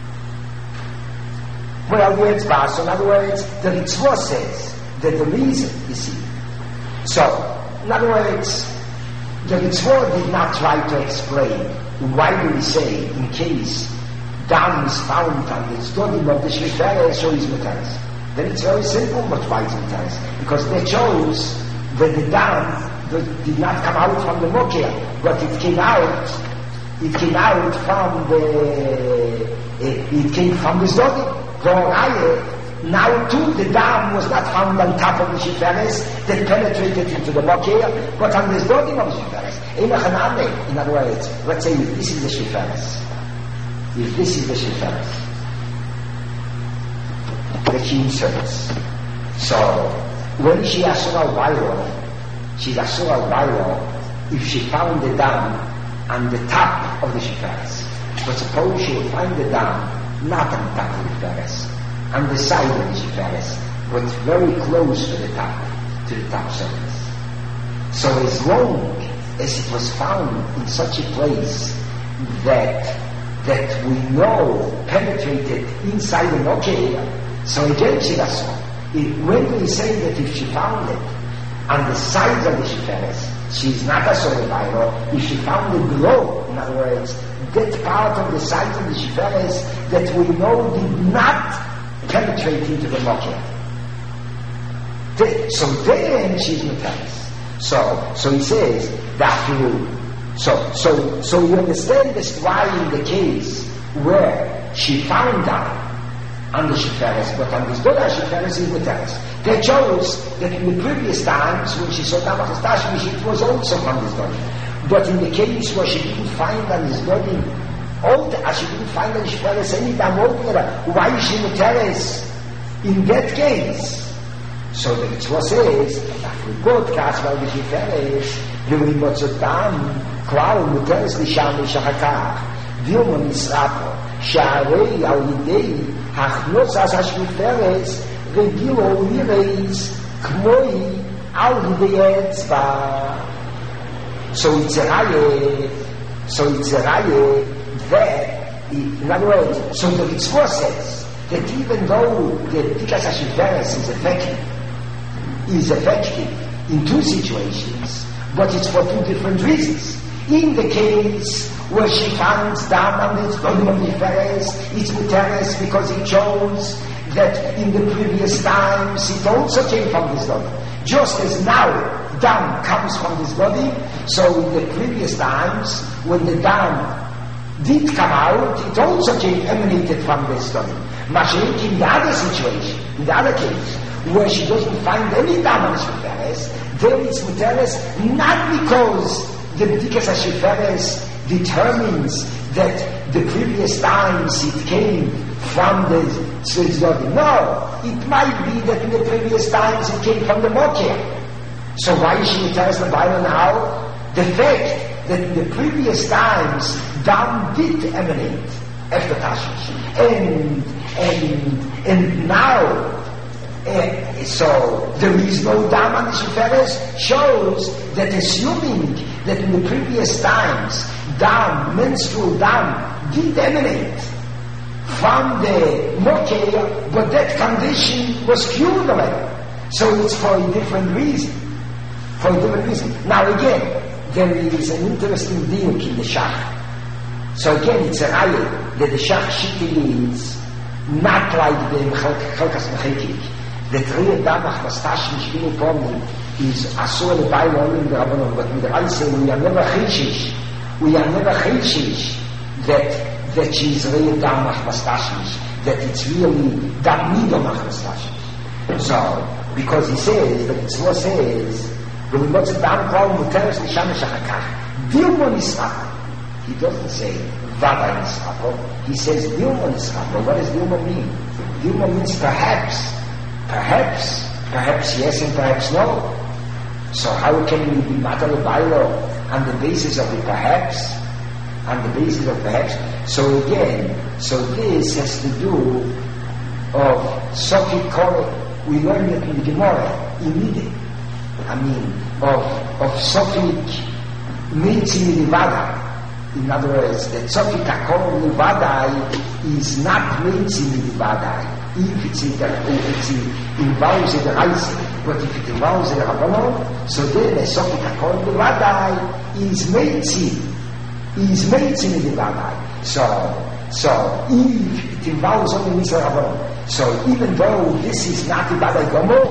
Well, the etzban, so in other words, the Ritzvah says that the reason, you see. So, in other words, the Ritzvah did not try to explain why do we say, in case dam is found on the study of the Shviferes, so is Muteres. Then it's very simple, but why is Muteres? Because they chose that the dam did not come out from the Mokia, but it came out It came out from the, it, it came from the Zodi. Now too, the dam was not found on top of the Shiferes that penetrated into the Mokia, but on the Zodi of the Shiferes. In other words, let's say if this is the Shiferes, if this is the Shiferes, that she inserts. So, when she Asur al-Bayro, she's Asur al-Bayro, if she found the dam on the top of the Shiferes. But suppose she will find the dam not on the top of the Shiferes, on the side of the Shiferes, but very close to the top, to the top surface. So as long as it was found in such a place that that we know penetrated inside the Mokia, so again she does so. When we say that if she found it on the sides of the Shiferes, she is not a Asur al-Bayro. If she found it below, in other words, that part of the sides of the Shiferes that we know did not penetrate into the Mokia. So then she's Muteres. So, so he says that you. So, so, so you understand this why in the case where she found out on the Shiferes, but on this Doda Shiferes is Muteres. They chose that in the previous times when she saw Tamach Estashmish, it was also from this Doda. But in the case where she didn't find on this Doda, old, as she didn't find on the Shiferes any time older, why is she Muteres in that case? So the Ritzvah says, after God cast by the Shiferes, V'li Motzotam, Klau Muteres Lisham Lishachakach, Vilma Nisrapo, Sha'arei al-Yidei, Hachnos as HaShiferes, Regilo Mireis, Kmoi, al-Yidei Etzba. So it's a raye, so it's a raye that, in other words, so the Ritzvah says that even though the B'dikas HaShiferes is effective, is effective in two situations, but it's for two different reasons. In the case where she finds down on the Dodim of Shiferes, it's Muteres because he chose that in the previous times it also came from this Dodim. Just as now dam comes from this body, so in the previous times when the dam did come out, it also came emanated from this Dodim. Mashiach in the other situation, in the other case, where she doesn't find any dam on Shiferes, there it's Muteres, not because the B'dikas HaShiferes determines that the previous times it came from the Tzvizdodim. No, it might be that in the previous times it came from the Mokia. So why is she Muteres L'Bayro now? The fact that in the previous times dam did emanate after Tashmish. And, and, and now, Uh, so there is no dam on the Sheferes shows that assuming that in the previous times dam, menstrual dam, did emanate from the Mokeh, but that condition was cured already. So it's for a different reason. For a different reason. Now again, there is an interesting diuk in the Shach. So again, it's a raya that the Shach Shikli is not like the Chalkas Mechekik. The three damach vastash mishvili pomni is asur lebayla olim b'rabbanon, but with I say we are never chishish, we are never chishish that that she is real damach vastash, that it's really dam nidomach vastash. So because he says, the Mitzvah says, when we got to dam kol muteres l'shamesh achakach, dilma nisrapo. He doesn't say vada nisrapo. He says dilma nisrapo. What does dilma mean? Dilma means perhaps. Perhaps, perhaps yes and perhaps no. So how can we be matter bailo on the basis of the perhaps? On the basis of perhaps? So again, so this has to do of Sofi Kore. We learned it in the Gemara, immediately. I mean, of, of Sofi Mitzi Nivada. In other words, that Sofi Kakor Nivada is not Mitzi Nivada. If it's in the, if it involves in the Reise, but if it involves in the Rabbanon, so then a Sofi Kakor Nivada is Mitzi, is Mitzi Nivada. So, so if it involves only Mitzi Rabbanon, so even though this is not Ibada Gomo,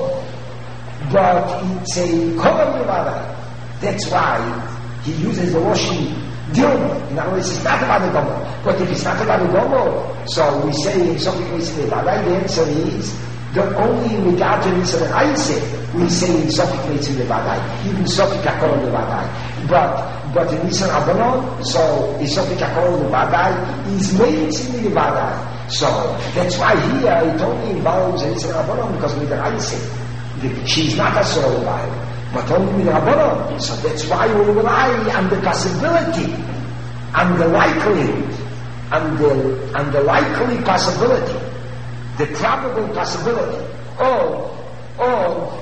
but it's a Koram Nivada, that's why he uses the washing Dilma. In other words, it's not about the Gomo. But if it's not about the Gomo, so we say in something we say about the answer is the only in regard to the I say we say in something we say about even something Kakor Levadai. But but in Nisan Abanon, so in something Kakor Levadai is made in the Levadai. So that's why here it only involves in Nisan Abanon because with the I say she's not a soul Bible. But only with Rabbanon. So that's why we rely on the possibility, on the likelihood, on the, on the likely possibility, the probable possibility of, of,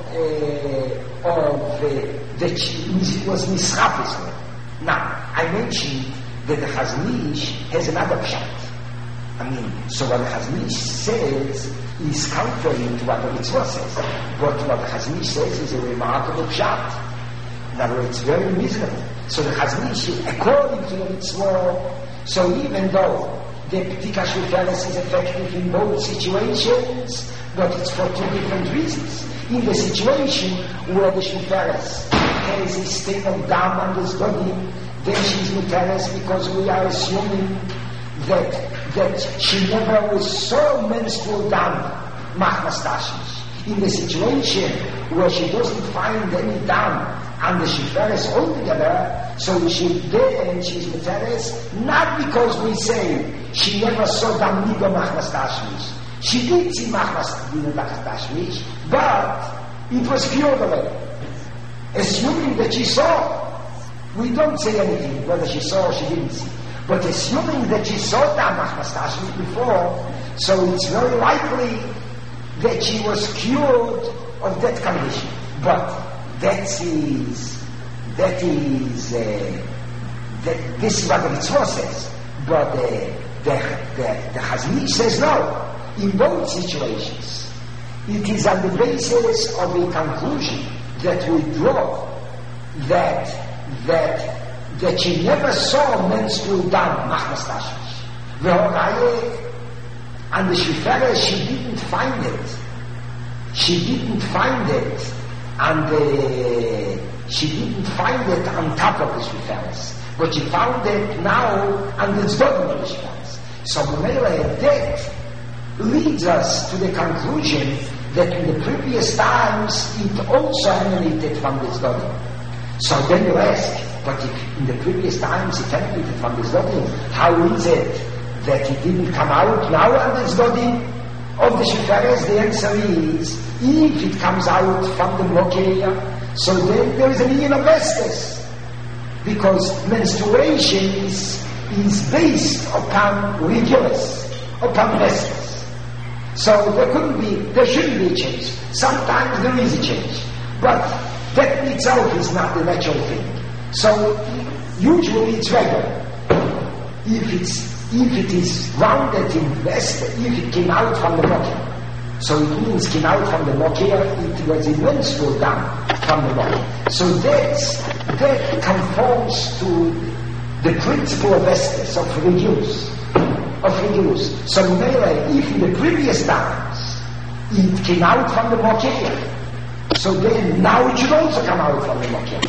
uh, of uh, that it was Nisrapis. Now, I mentioned that the Chaznish has another pshat. I mean, so what the Chaznish says is contrary to what the Mitzvah says. But what the Chaznish says is a remarkable pshat. In other words, it's very reasonable. So the Chaznish, according to the Mitzvah, so even though the P'tika Sheferes is effective in both situations, but it's for two different reasons. In the situation where the Sheferes has a state of dam on this body, then she's Sheferes because we are assuming that that she never was so menstrual dam, machmas tashmish. In the situation where she doesn't find any dam and the Sheferes altogether, so she then she's Sheferes, not because we say she never saw dam nido machmas tashmish. She did see machmas nido machmas tashmish, but it was cured already. Assuming that she saw, we don't say anything whether she saw or she didn't see. But assuming that she saw Dam Machmas Tashmish before, so it's very likely that she was cured of that condition. But that is, that is, uh, that this is what the Mitzvah says. But uh, the, the, the Chaznish says no. In both situations, it is on the basis of a conclusion that we draw that, that, that she never saw menstrual dam, machmas tashmish. And the Sheferes, she didn't find it. She didn't find it, and uh, she didn't find it on top of the Sheferes. But she found it now on the bottom of the Sheferes. So that leads us to the conclusion that in the previous times it also emanated from this body. So then you ask, but if in the previous times it emanated from this body, how is it that it didn't come out now on this body of the Sheferes? The answer is, if it comes out from the Mokeya, so then there is an Ian of Estes. Because menstruation is, is based upon rigorous, upon vestas. So there couldn't be, there shouldn't be a change. Sometimes there is a change, but that in itself is not the natural thing. So usually it's regular. If it's if it is rounded in vesta, if it came out from the mokia, so it means came out from the mokia, it was a menstrual down from the mokia. So that's, that conforms to the principle of vestas, of reduce, of reduce. So maybe if in the previous times it came out from the mokia, so then now it should also come out from the mokia.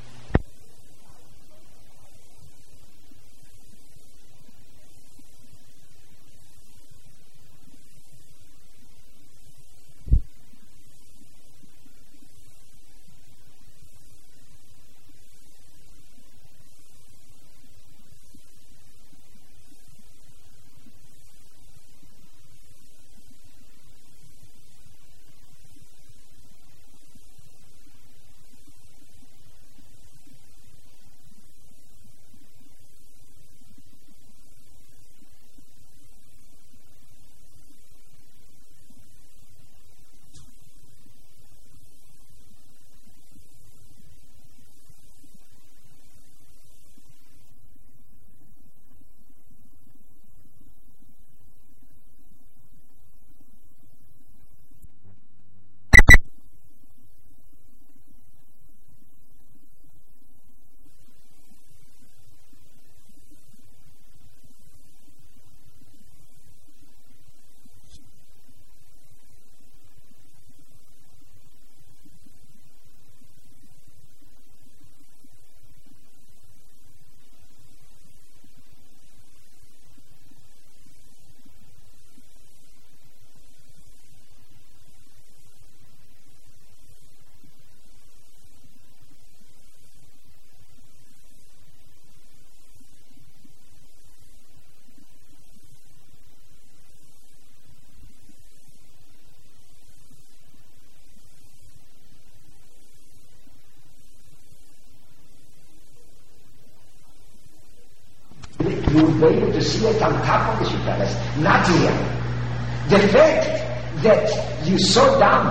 You will be able to see it on top of the Shifaras, not here. The fact that you saw down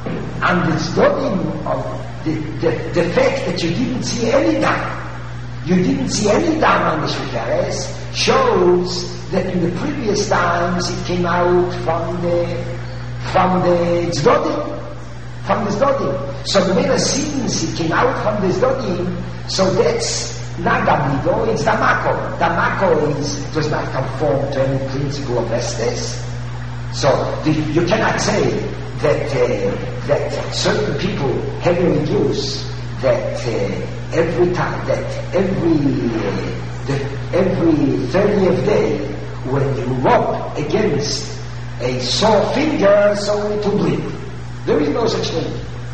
on the studying of the, the, the fact that you didn't see any down, you didn't see any down on the Shifaras, shows that in the previous times it came out from the from the Zdodim, from the Zdodim. So the main since it came out from the Zdodim, so that's not Davido, it's Damako. Damako is, does not conform to any principle of Estes. So the, you cannot say that uh, that certain people heavily reduce that uh, every time, that every uh, the, every thirtieth day when you rub against a sore finger, so it will bleed. There is no such thing.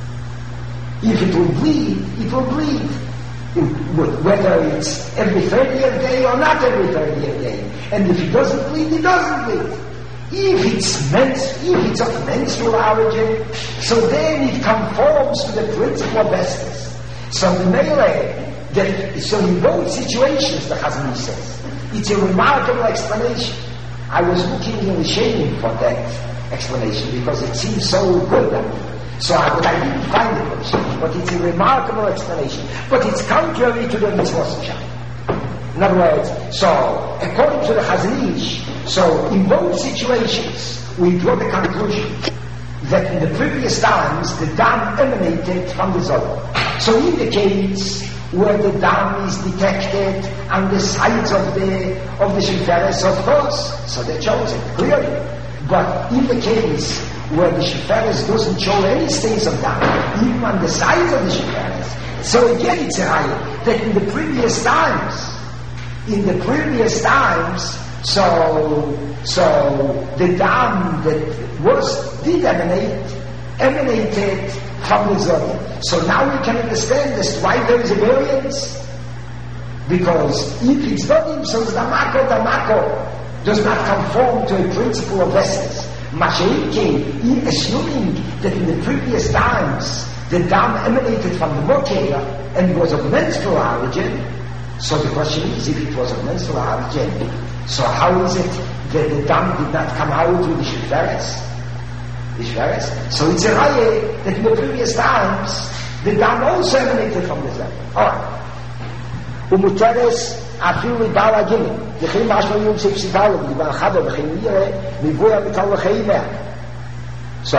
If it will bleed, it will bleed. Whether it's every thirtieth day or not every thirtieth day. And if it doesn't bleed, it doesn't bleed. If it's mens- if it's of menstrual origin, so then it conforms to the principle of Estes. So the melee, that, so in both situations, the Chazon Ish says, it's a remarkable explanation. I was looking in the shame for that explanation because it seems so good at me. So I, but I didn't find it, but it's a remarkable explanation. But it's contrary to the mitzvot. In other words, so according to the Chazon Ish, so in both situations we draw the conclusion that in the previous times the dam emanated from the Zohar. So in the case where the dam is detected on the sides of the of the Shifaras, of course, so they're chosen clearly. But in the case where the Shifaras doesn't show any stains of dam, even on the sides of the Shifaras, so again it's a raya that in the previous times, in the previous times, so so the dam that was did emanate emanated from the Zohar. So now we can understand as to why there is a variance. Because if it's not so Damako, Damako does not conform to a principle of Estes. Mashiach, assuming that in the previous times the dam emanated from the Mokeh and was of menstrual origin, So the question is, if it was a menstrual origin, so how is it that the dam did not come out with the Shveres? The Shveres? So it's a raya that in the previous times, the dam also emanated from the Zem. Alright. Umuteres afilu libala gimel. V'chein mashma yom seif sidalo, v'dibar chaba, v'chein yire, mivuya mikal v'chein meh. So,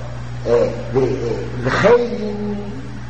v'chein,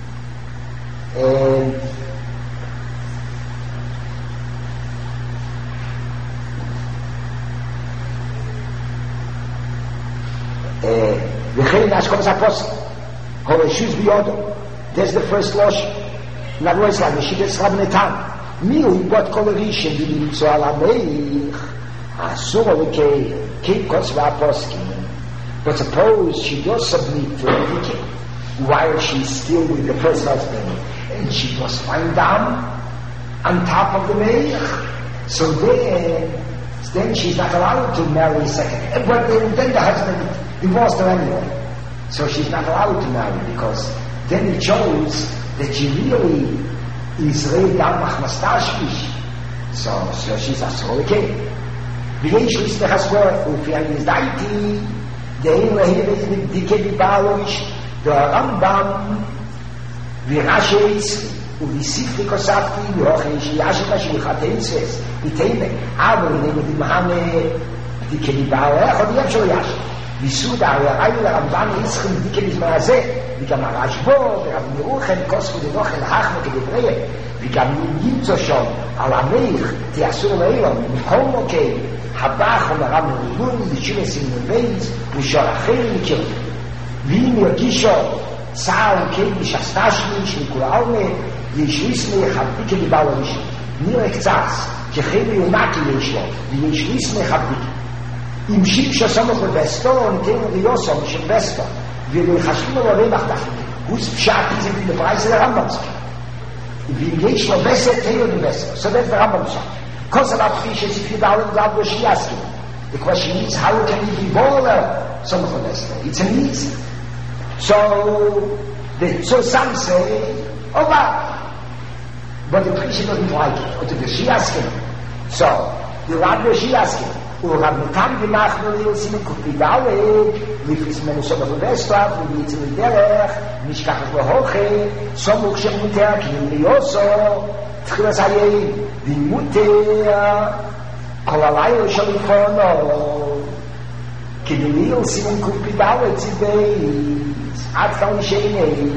v'chein ashkom zaposi. Hore shuz biyodo. That's the first losh. In other words, like the Shidetz Rabnetan. Mili, what coloration did you so alameich? Asur olekei, keep kotzva aposkin. But suppose she does submit to a wicked while she's still with the first husband, and she does find down on top of the meich. So then, then she's not allowed to marry a second. But then, then the husband divorced her anyway. So she's not allowed to marry because then it shows that she really is laid down machmastashvish. So, so she's a solike. V'yesh listech hasvor, u'fiyan yizdaiti, de'in lehiret v'dike v'balosh, do'arambam, v'rashe yitzri, u'visifri kosafti, v'hoche yishiyashita shvichatenses, v'teime, avo v'neme v'mahame, v'dike v'balosh, echod yem shol yashit. ויסודה, הראינו לרמב"ן יצחק מדיקה בזמן הזה, וגם הרשב"א ורב ירוחם כוספו דנוחם החמא כדבריה, וגם ימצא שם על המייך תיאסור לאילון, מכל מוקי, הבח ומרם מריבון, ושיר עשרים מבייץ, ושור אחר מכיר. ואם ירגישו צער וכי בשסטשמי, שנקול העלמה, וישריס מייך הבדיקה דיבר לראשון. נראה קצת, כחי מיומקי יש לו, וישריס מייך הבדיקה. אם שימשה סמוך לבסתו, ניתן ליוסו משל בסתו, ולחשבים לו רווח דחים, הוא פשעתי זה בפרייס של הרמב"ם סכים. ואם יש לו בסת, תהיה לו בסתו, סודק ברמב"ם סכים. כל סבב פיש, if you down without what she asking. The question is, how can you be baller סמוך לבסתו? It's an easy. So, the, so some say, oh wow. But the priest doesn't like it. Or the she asking. So, the rabbi she asking. ורב נתן במחנו ליוצאים מקופידאוות לפריס ממנו סומך לבסטרף וביצים לדרך נשכחת בהוכה סומך שמותר כי אם ליוסו תחילה זהיים ומותר כל הלילה של לפונו כדי ליוצאים מקופידאוות ציבייס עד כאן שני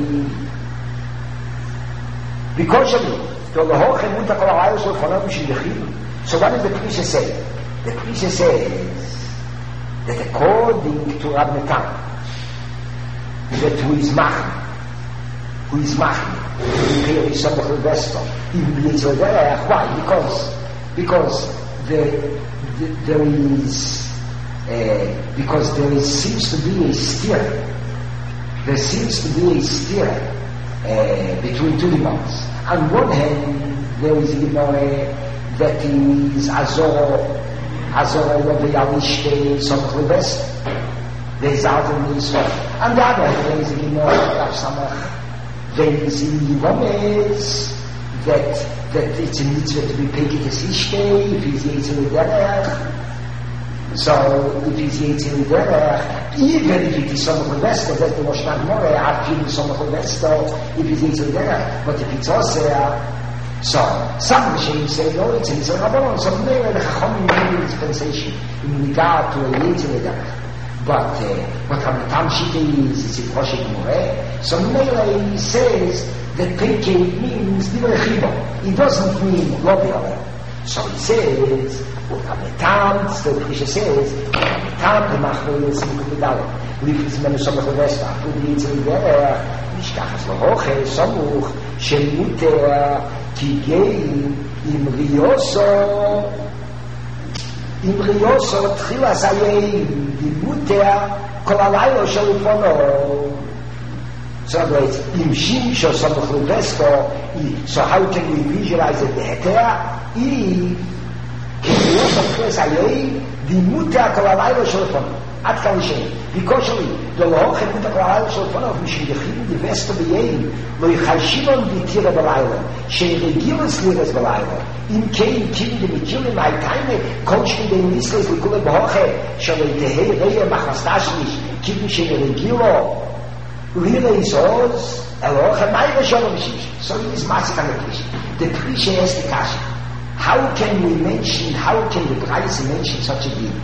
בקושי to להוכה מותר כל הלילה של לפונו בשביל יחיד. So what did the priest say? The priest says that according to Rab Natan, that who is Machni, who is Machni, who is Samach Levesto, even B'Yitzel Derech. Why? Because, because the, the, there is, uh, because there is, seems to be a steer, there seems to be a steer uh, between two demands. On one hand, there is, you know, uh, that is Azor, Azor over Yalishte, Samach Levesto. There is out in Israel. And the other hand, there is, you know, Rav Samach, there is in Yivomes, that, that it's a mitzvah to be paid as Ishte, if he's Yetzel Derech. So, if he's Yetzel Derech, even if it is Samach Levesto, that's the Rosh Hashanah, I feel Samach Levesto, if he's Yetzel Derech. But if it's also, so, some Rishonim say, no, it's a Yetzel Rabbanon, so maybe the Chacham in dispensation, in regard to a Yetzel Derech. But uh, what Rambam Shita is, it's in Rosh Hashanah. So Meilei says that Pekei means Divrei Chibo. It doesn't mean Lobiale. So he says, what Rambam, still Prisha says, Rambam, the Machno Yelsim Kumidale, Lifis Menusomach Levesta, Pudi Yetzel Derech, Mishkachas Lohoche, Somuch, Shemuter, Kigei, Im Rioso, אם ריוסו תחילה סייעים דימותיה כל הלילה של לפונו. So that אם שימשו סמוך לבסטו, so how can we visualize it better? היא was of course ayei di muta kolalaylo shelfon at kalishen because the law had muta kolalaylo shelfon of mishim yechim the best of the yei lo yichashimon di tira belaylo she regilas liras belaylo in kein kin de mitzule mai keine konsten de nisles likule boche shall de hey reye machastashnish kin she regilo really is ours elo khamay shalom shish so is masikalish the prishe is the kash. How can we mention, how can the Preise mention such a thing?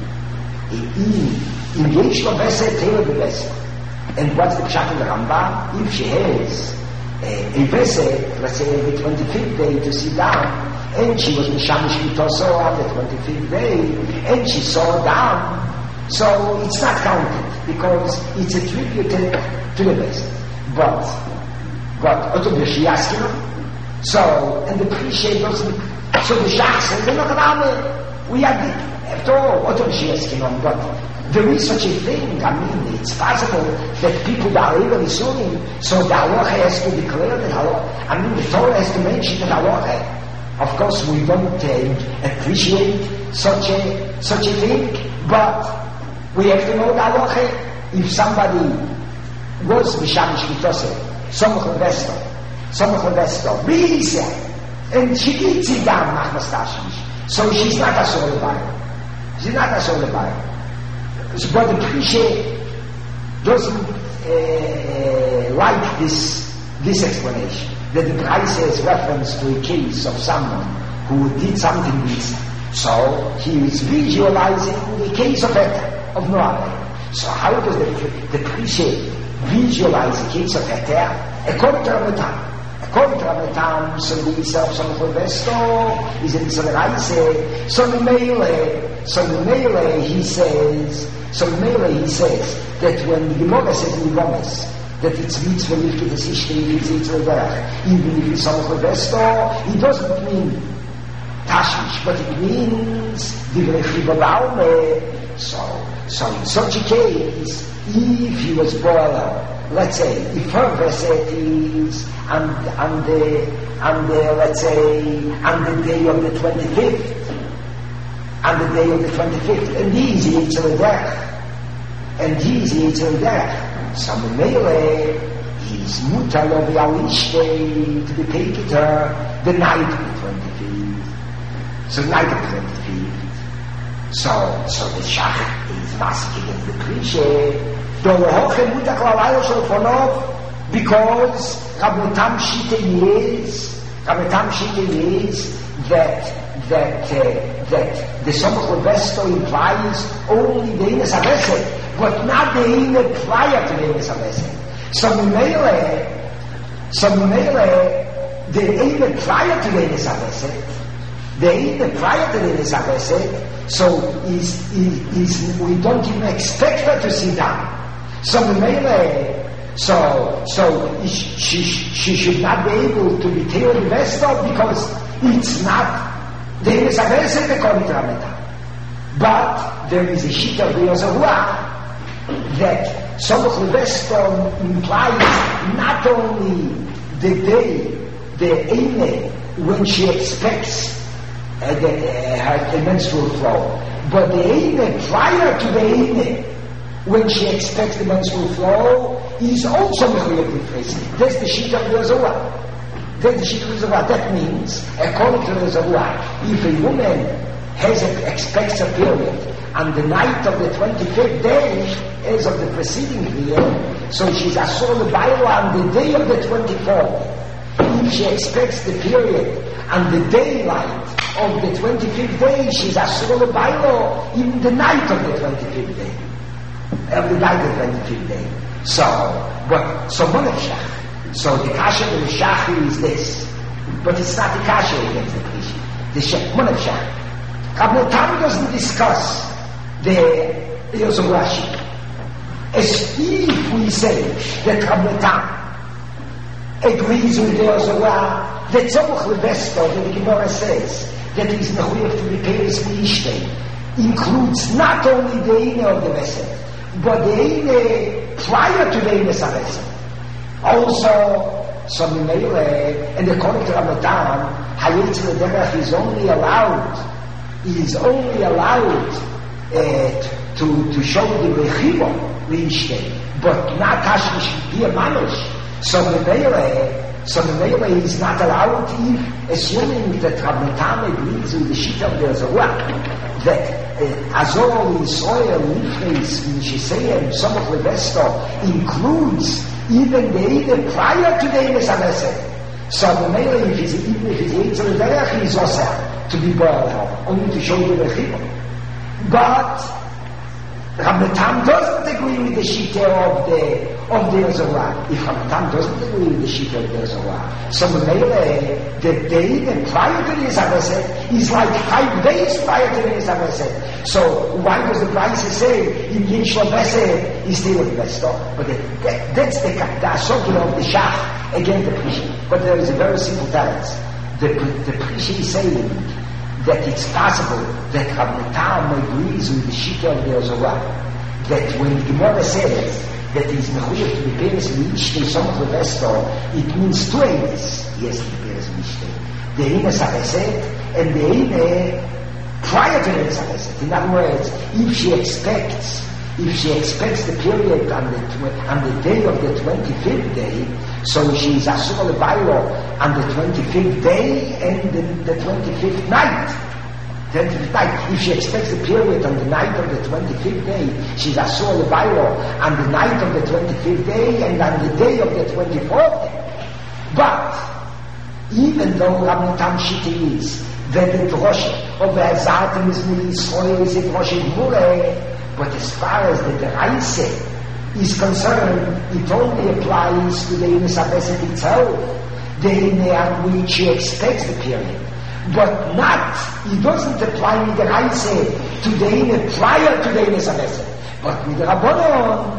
In Yeshua Besser, Taylor the Besser. And what's the Pshat in the Rambam? If she has a, a Besser, let's say the twenty-fifth day to sit down, and she was Mishamish Mitoso on the twenty-fifth day, and she saw down, so it's not counted, because it's attributed to the Besser. But, but, Oto B'Shiyaskino, so, and the Prishe doesn't, so the Shachs and the Nochaname, we are big. After all, what are she asking on? But there is such a thing, I mean, it's possible that people that are even assuming, so the halacha has to declare that halacha. I mean, the Torah has to mention that halacha. Of course, we don't uh, appreciate such a, such a thing, but we have to know the halacha. If somebody was Mishamish Mitose, Somach Levesto, Somach Levesto, Bisa, and she eats it down, Machmastashmish. So she's not a soul Bible. She's not a soul Bible. But the Prishe doesn't uh, like this this explanation. That the Price has reference to a case of someone who did something with. So he is visualizing the case of Eter, of Noah. So how does the, the Prishe visualize the case of Eter? According to Ramadan. According to Ramadan, so the Isa of Samachol Vesto is in Israel. So the Mele, so the Mele, he says, so the Mele, he says that when the Gemara says in Gomes that it's mitzvah if it is ishte, if it's derech, even if it's Samachol Vesto, it doesn't mean tashmish, but it means divrei chiva ba'alme. So, so in such a case, if he was boiler, let's say, if her Veset is on, on the, on the, let's say, on the day of the twenty-fifth, on the day of the twenty-fifth, and these Yitzhak Derech, and these Yitzhak Derech, some Mele is Mutar of Yalishte to be paid to her the night of the twenty-fifth. So, night of the twenty-fifth. So, so the Shach is masking against the Krishe. Because Rabbetam Shita is Rabbetam Shita is that that uh, that the Somach Levesto implies only the Eines Aveset, but not the Eines prior to the Eines Aveset. So Mimele, so Mimele, the Eines prior to the Eines Aveset, the Eines prior to the Eines Aveset, so is, is is we don't even expect her to sit down. So the Mele, so so she, she should not be able to be tailed investor because it's not there is a verse according to Ramadan. But there is a sheet of the Yozavua that Somach Levesto implies not only the day, the Eine, when she expects uh, the, uh, her the menstrual flow, but the Eine prior to the Eine, when she expects the menstrual flow, is also mechuyev b'freis. That's the sheet of the Yozavua. That's the sheet of the Yozavua. That means, according to the Yozavua, if a woman has a, expects a period on the night of the twenty-fifth day, as of the preceding year, so she's asur l'baylo on the day of the twenty-fourth. If she expects the period on the daylight of the twenty-fifth day, she's asur l'baylo in the night of the twenty-fifth day. Of the night of the twenty-fifth day. So, but, so Monefshach. So the kasha of the Shach is this. But it's not the kasha against the Krishi. The Shach, Monefshach. Rabbi Tam doesn't discuss the Yosef Rashi. As if we say that Rabbi Tam agrees with the Yosef Rashi, that Tzomach Levesto, that the Gemara says, that is Nechuyev to be Peres Mishte, includes not only the Eine of the vessel, but the Eine prior to the Eine Savesim. Also, some Mele, and according to Ramadan, Hayetz L'derech is only allowed, is only allowed uh, to, to show the Rechiva, Leishte, but not Tashmish Pia Manish. So the Meile, so the Meile is not allowed to eat, assuming that Rabbanan agrees with the Shita of the Zohar, that uh, Azor Yisrael Nifreis in Shisayim, some of the Vesto, includes even the Eide prior to the Eide Saveset. So the Meile, if he's, even if he's Eitzel Derech, he's also to be boiled out, only to show the Rechiva. But Rabbanan doesn't agree with the Shita of the of the Zohar. If Rabbanan doesn't agree with the Shita of the Zohar, so the Meile, the day that prior to the Zaveset is like five days prior to the Zaveset. So why does the Braise say in Yeshua Veset is still the best? But that, that, that's the the Asogila of the Shach against the Prishi. But there is a very simple difference. The the Prishi is saying that it's possible that Rabbanan agrees with the Shita of the Zohar. That when the Gemara says that is mechuyev to be peres mishte some of the vesto, it means two eides. Yes, to be peres mishte. The eine saveset and the eine prior to the saveset. In other words, if she expects, if she expects the period on the tw- on the day of the twenty-fifth day, so she is asur levairo on the twenty-fifth day and the, the twenty-fifth night. twenty-fifth night. If she expects the period on the night of the twenty-fifth day, she's asur levairo on the night of the twenty-fifth day and on the day of the twenty-fourth day. But even though Rabbanan Shita is that the Droshe of the Azatim is with Yisrael is a Droshe Mure, but as far as the Deraise is concerned, it only applies to the Ines Abeset itself, the Ine on which she expects the period. But not, it doesn't apply with the Raise to the Ine prior to the Ines Abeset. But with the Rabbanon,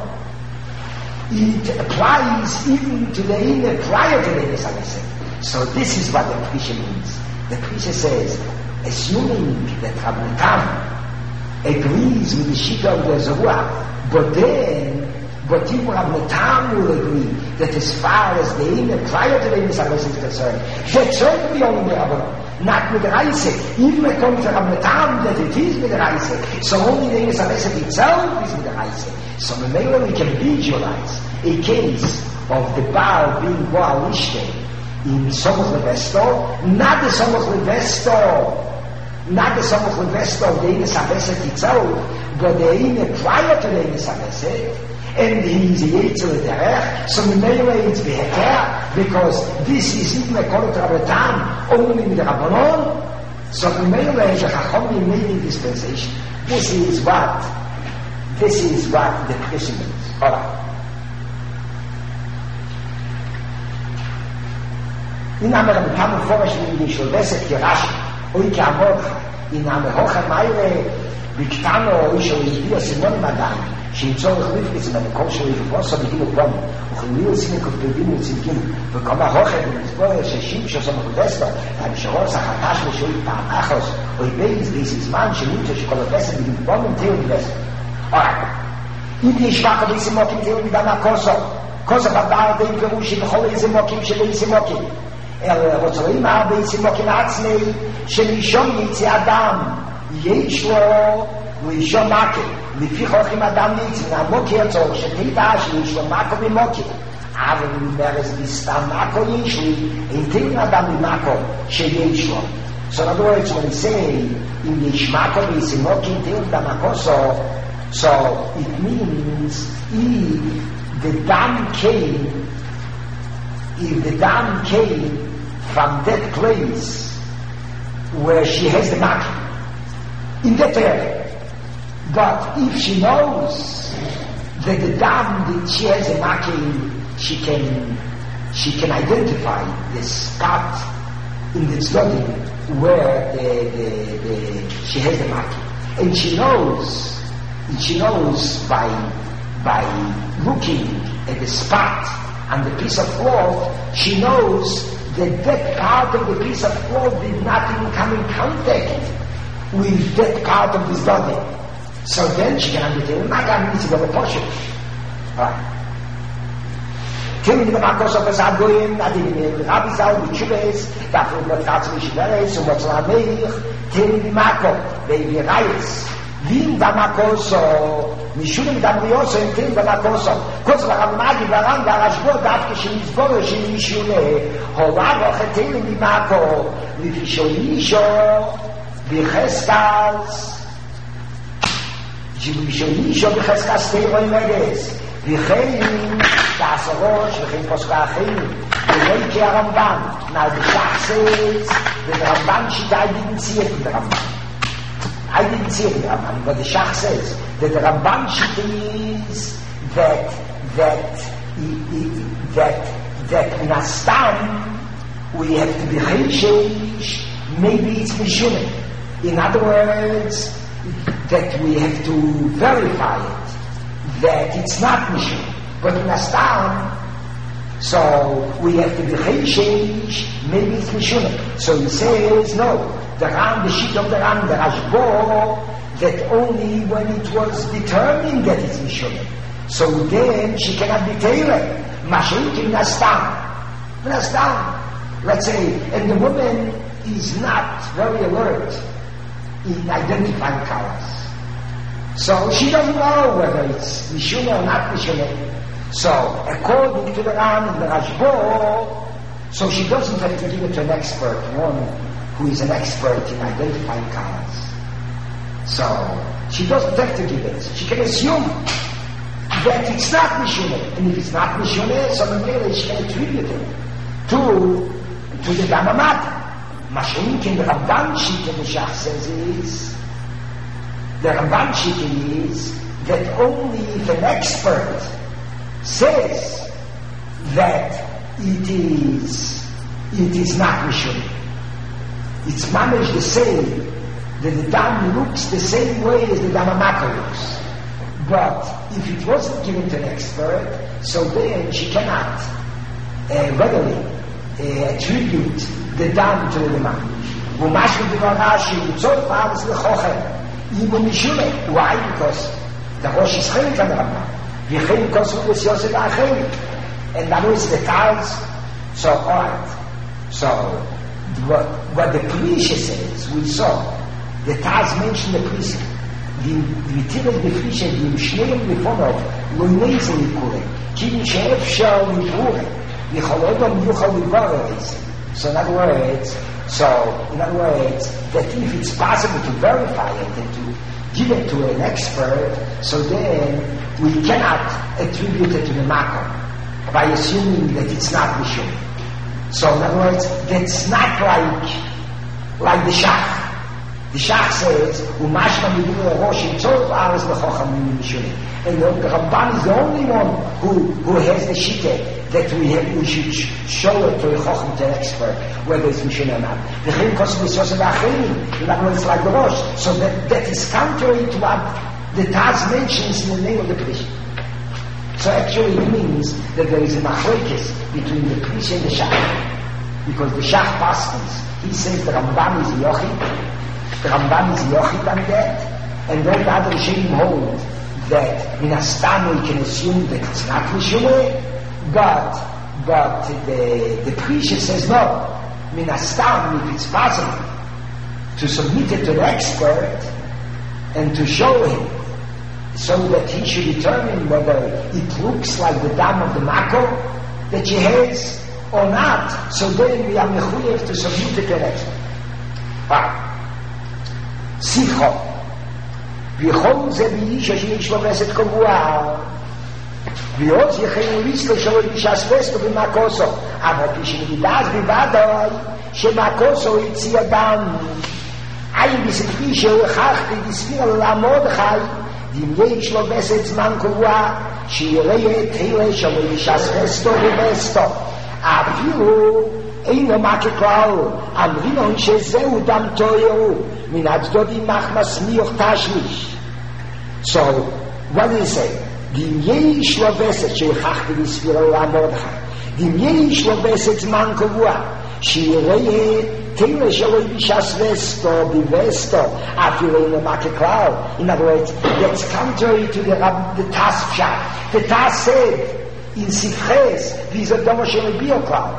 it applies even to the Ine prior to the Ines Abeset. So this is what the Prisha means. The Prisha says, assuming that Rabbanan agrees with the Shita of the Zohar, but then, but if Rabbanan will agree that as far as the Ine prior to the Ine Abeset is concerned, that certainly only with Rabbanan, not with the Raise. Even according to Rabbanan that it is with the Raise, so only the Ine Abeset itself is with the Raise. So maybe we can visualize a case of the Baal being Boal Ishte in Somach Levesto, not the Somach Levesto, not the Somach Levesto of the Ines Abeset itself, but the Ine prior to the Ines Abeset, and he is a Yetzel Derech, so Memele it's Beheter, because this is even according to Rabbanan, only with the Rabbanon, so Memele is a Chacham made dispensation. This is what, this is what the Prisha means. Alright. In Name Rabbanan Forest in Yeshua Veset Yerash, Oike Amorcha, in Name Hocha Meire, Biktano, Oisho Yizbio Simon Madam, שימצור חליפקיץ מהמקום שלו יפוסו בגיל ובום וכלמיל סימק ופרדים וצמקים וכמה הוכד ומסבור ששים שוסם חודסטו המשרות שחרטש ושוי פעם אחוס או יבייז באיזה זמן שנמצא שכל הפסק בגיל ובום ומתאו ובסט אורי אם יש וקו באיזה מוקים תאו מבמה קוסו קוסו בבר בין פירושי בכל איזה מוקים של איזה מוקים אלא רוצים הרבה איזה מוקים עצמי שלישום יצא אדם יש לו וישום מקל לפי חוכים אדם ניצן, עמוק יצור, שתדע שיש לו מקו ממוקי. אבל אם מרס בסתם מקו יש לי, אין אדם ממקו שיש לו. So in other words, when we say, אם יש מקו ויש מוקי, אין במקו, so, so it means, if the dam came, if the dam came from that place where she has the maki, in that area. But if she knows that the dam that she has a maki, she can she can identify the spot in the tzlodim where the, the, the, she has the maki, and she knows and she knows by by looking at the spot on the piece of cloth, she knows that that part of the piece of cloth did not even come in contact with that part of his body. So then she can understand, my God needs to go to portion. Alright. Till the Makos of us are going, I didn't know, Rabbi Zal, the Chubes, that would not catch me, she knows, so what's our name, Teilim b'mako, ve'virayis, vim b'makoso, משום דמריוסו הם תאים במקוסו קוצר הרמאגי והרם והרשבו דווקא שנזבורו שמשונה הורה רוחתים ממקו לפשונישו בחסקס לפשונישו בחסקס תירוי מגס וכן תעשרוש וכן פוסקה אחרים ולא כי הרמב"ן נעל בשחסס ורמב"ן שיטה דידנציית ברמב"ן I didn't see it, Ramban, but the Shach says that the Ramban shit is that that that that Nastam we have to be Cheshish, maybe it's Mishunah. In other words, that we have to verify it, that it's not Mishunah. But Nastam, so we have to be Cheshish, maybe it's Mishunah. So he says, no. The Ram, the sheet of the Ram, the Rashbo, that only when it was determined that it's Mishunah. So then she cannot be tailored. Mashinkin Nastam. Nastam. Let's say, and the woman is not very alert in identifying colors. So she doesn't know whether it's Mishunah or not Mishunah. So according to the Ram and the Rashbo, so she doesn't have to give it to an expert, one who is an expert in identifying colors. So, she doesn't have to give it. She can assume that it's not Mishunah. And if it's not Mishunah, so then she can attribute it to, to the Damamata. Mashinkin, the Ramban Shita, the Shach says is, the Ramban Shita is that only if an expert says that it is, it is not Mishunah. It's managed the same, that the dam looks the same way as the damamata looks. But if it wasn't given to an expert, so then she cannot uh, readily uh, attribute the dam to the dam. Why? Because the Rosh is chelik on the Rambam. And that was the tiles. So, alright. So, What, what the Prisha says, we saw, the Taz mentioned the Prisha. The Vitilas the Prisha, the Mishneim Lifonov, Luneza Likure, Kim Sheef Shal Likure, the Cholodom Yuchal Libarez. So in other words, so, in other words, that if it's possible to verify it and to give it to an expert, so then we cannot attribute it to the Makom by assuming that it's not Mishum. So in other words, that's not like like the Shach. The Shach says, "Umashma midur rosh tzov aras lechocham mishuni." And the Ramban is the only one who who has the shita that we have, we should show it to a chochem, to an expert, whether it's mishuni or not. The chayim kosim mitzvos v'achirim. In other words, like the rosh. So that that is contrary to what the Taz mentions in the name of the priest. So actually it means that there is a machlokes between the priest and the Shach. Because the Shach Paskins, he says the Ramban is Yochid, the Ramban is Yochid on that, and then the other Rishonim hold that in Astam we can assume that it's not Mishumeh, but, but the, the priest says no, in Astam, if it's possible, to submit it to the expert and to show him so that he should determine whether it looks like the dam of the Mako that she has or not. So then we are mechuyev to submit it to the expert. Ah. Sifcho. V'chol ze b'yisha sheyesh lo veset kavua. V'yot yechein ulitzlo shelo yishas vesto b'makoso. Ava kishinidaz b'vadoi shemakoso yitzi adam. Ayin b'sefri she'uchach b'disfir l'amodchai. אם יש לו בסת זמן קבוע, שיראה את הילה שלו ישספסתו ובסתו. אפילו אינו מה ככלל, אמרינו שזהו דם תוירו, מן הצדודים מחמס מיוך תשליש. So, what does it say? אם יש לו בסת שהוכחתי בספירה לעמודך, אם יש לו בסת זמן קבוע, שיראה Tele shelo bishas vesto bivesto afilo in the cloud. In other words, that's contrary to the the Taz Pshat. The Taz said in Sifches, these are domo shelo bioklau.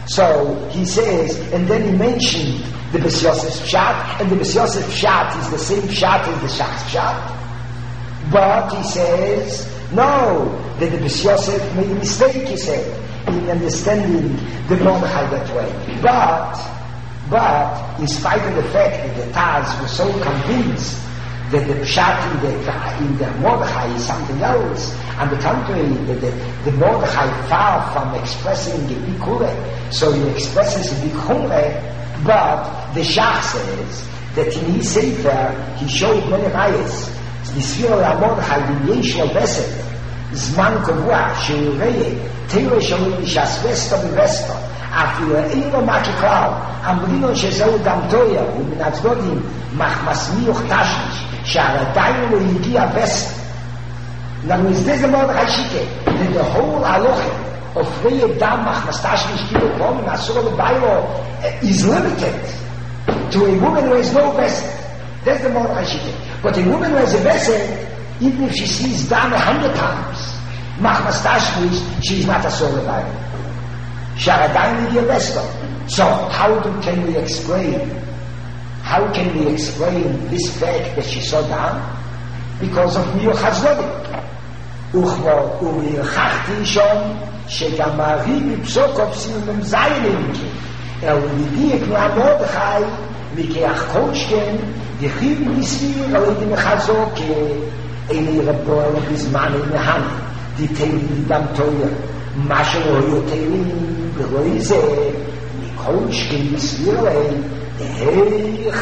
So he says, and then he mentioned the Bes Yosef Pshat, and the Bes Yosef Pshat is the same Pshat as the Shach's Pshat. But he says, no, that the Bes Yosef made a mistake, he said, in understanding the Mordechai that way. But, but, in spite of the fact that the Taz was so convinced that the Pshat in the, in the Mordechai is something else, on the contrary, that the, the Mordechai far from expressing the big Hure, so he expresses the big Humre, but the Shach says that in his Sefer he showed many rayas. The Sfira HaMordechai in Yeshua Veset, Zman Kovua, Sheureye, Teire Shalom Shasvesto Bevesto, אפילו אין לו מה ככלל, אמרינו שזהו דם טויה, ומן הצדודים מחמסמיוך תשמיש, שעדיין לא הגיע וסט. Now is this the Mordechai Shike, that the whole halacha of Freya Dam Machmas Tashmish Kibel Krom and Asur Lebailo is limited to a woman who has no vessel. That's the Mordechai Shike. But a woman who has a vessel, even if she sees Dam a hundred times, Machmas Tashmish, she is not Asur Lebailo. Sharadai Media Vesto. So how do, can we explain? How can we explain this fact that she saw Dam? Because of Miyuch Hazlodi. וכמו ומלחכתי שום שגם הרי בפסוקו פסימם זיינינקים אלו ידיק מהמורדכי מכיח קודשכן יחיב מסביר על ידי מחזוק איני רבו אלו בזמן אימהן דיתאים לידם טויה מה שלא היו תאים ולא זה מקודשכן מסביר להם איך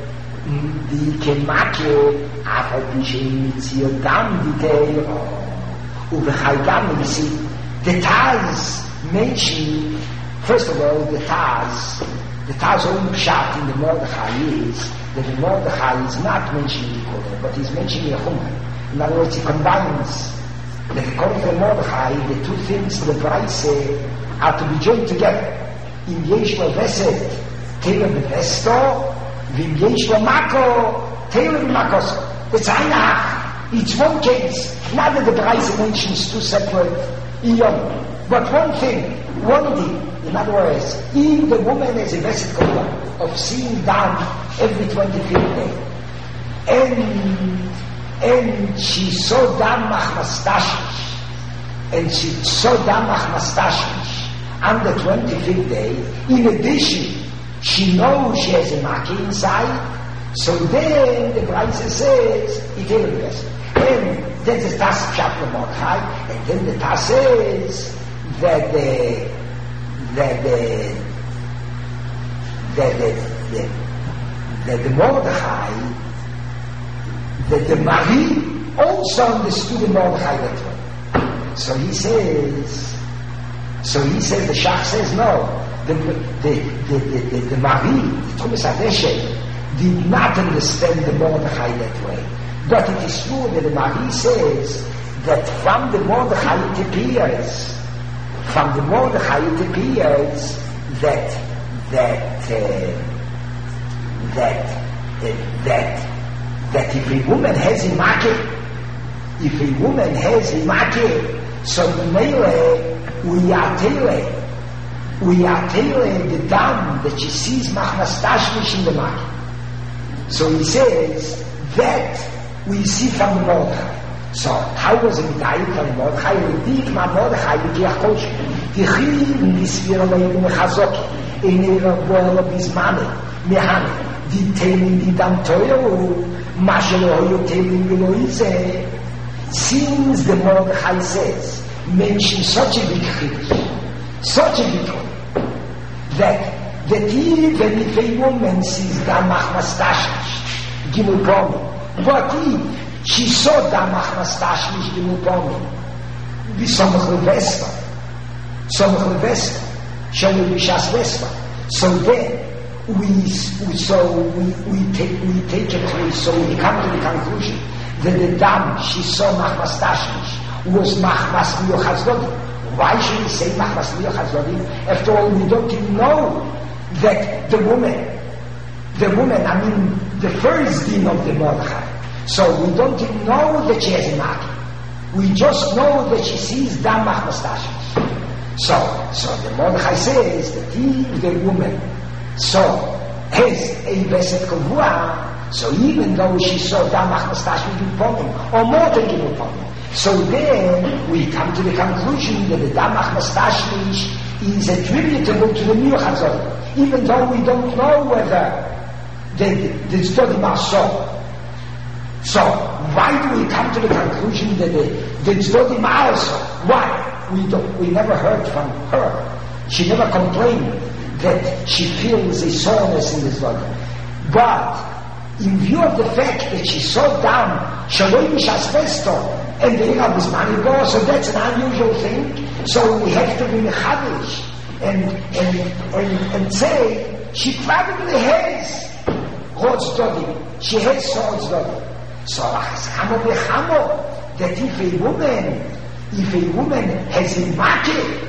די כמקה אף על פי שמציע דם דיתאים Uvechayam, you see, the Taz mentioned, first of all, the Taz, the Taz only pshat in the Mordechai is that the Mordechai is not mentioning the Kohen, but he's mentioning a Chumah. In other words, he combines that according to the Mordechai, the two things, the Braise, are to be joined together. In Yeshua Veset, Teile Bevesto, Vim Yeshua Mako, Teile B'Makoso. It's Einach. It's one case, not that the Braise mentions two separate Iyom, but one thing, one deed. In other words, if the woman has a vested kola of seeing down every twenty-fifth day, and and she saw down Machmastashish, and she saw down Machmastashish on the twenty-fifth day, in addition, she knows she has a maki inside, so then the Braise says, it is the best. And then the Taz chapter Mordechai, and then the Taz says that the that the that the the, that the Mordechai, that the Marie also understood the Mordechai that way. So he says, so he says the Shach says no. The the the the, the, the Marie, the Tumas Adeshe, did not understand the Mordechai that way. But it is true that the Marie says that from the Mordechai it appears, from the Mordechai it appears that that uh, that uh, that that if a woman has a market, if a woman has a market, so mele we are tele, we are tele the dam that she sees machmastashmish in the market. So he says that we see from the Mordechai. So, how was it Medayik from the Mordechai? We dig ma Mordechai Yikiach Kosh. Yichim in this Sfira Leibim Chazoki. In Eira Boela Bismane. Mehane. Di Telim Di Dam Toyo. Mashelo Hoyo Telim Beloize. Since the Mordechai says, mention such a big Chiddush, such a big one, that, that even if a woman sees Dam Machmastashish, Gimel Gomi, but if she saw that Machmastashmish Gimupomim, be Somach Levesta, Somach Levesta, Shalom Bishas Vespa. So then we, we so we, we take we take it away, so we come to the conclusion that the dam she saw Machmastashmish was Machmas Miyochatzdodi. Why should we say Machmas Miyochatzdodi? After all, we don't even know that the woman, the woman, I mean, the first din of the Mordechai. So we don't even know that she has a maki. We just know that she sees Dam Machmastashmish. So, so the Mordechai says that if the woman saw has a Beset Kavua, so even though she saw Damach Nastash Gimupomim, or more than Gimupomim, so then we come to the conclusion that the Damach Nastash is attributable to the Mir Chazor, even though we don't know whether the, the Zdodim are so. So, why do we come to the conclusion that the, the Zdodim are so? Why? We don't, we never heard from her. She never complained that she feels a soreness in the Zdodim. But, in view of the fact that she saw down Shaloi Mishasvesto and the Ira was Manibo, so that's an unusual thing. So we have to be mechadish and, and, and, and say she probably has Rod Zdodim. She has Rod Zdodim. So Chamo Bechamo, that if a woman, if a woman has a market,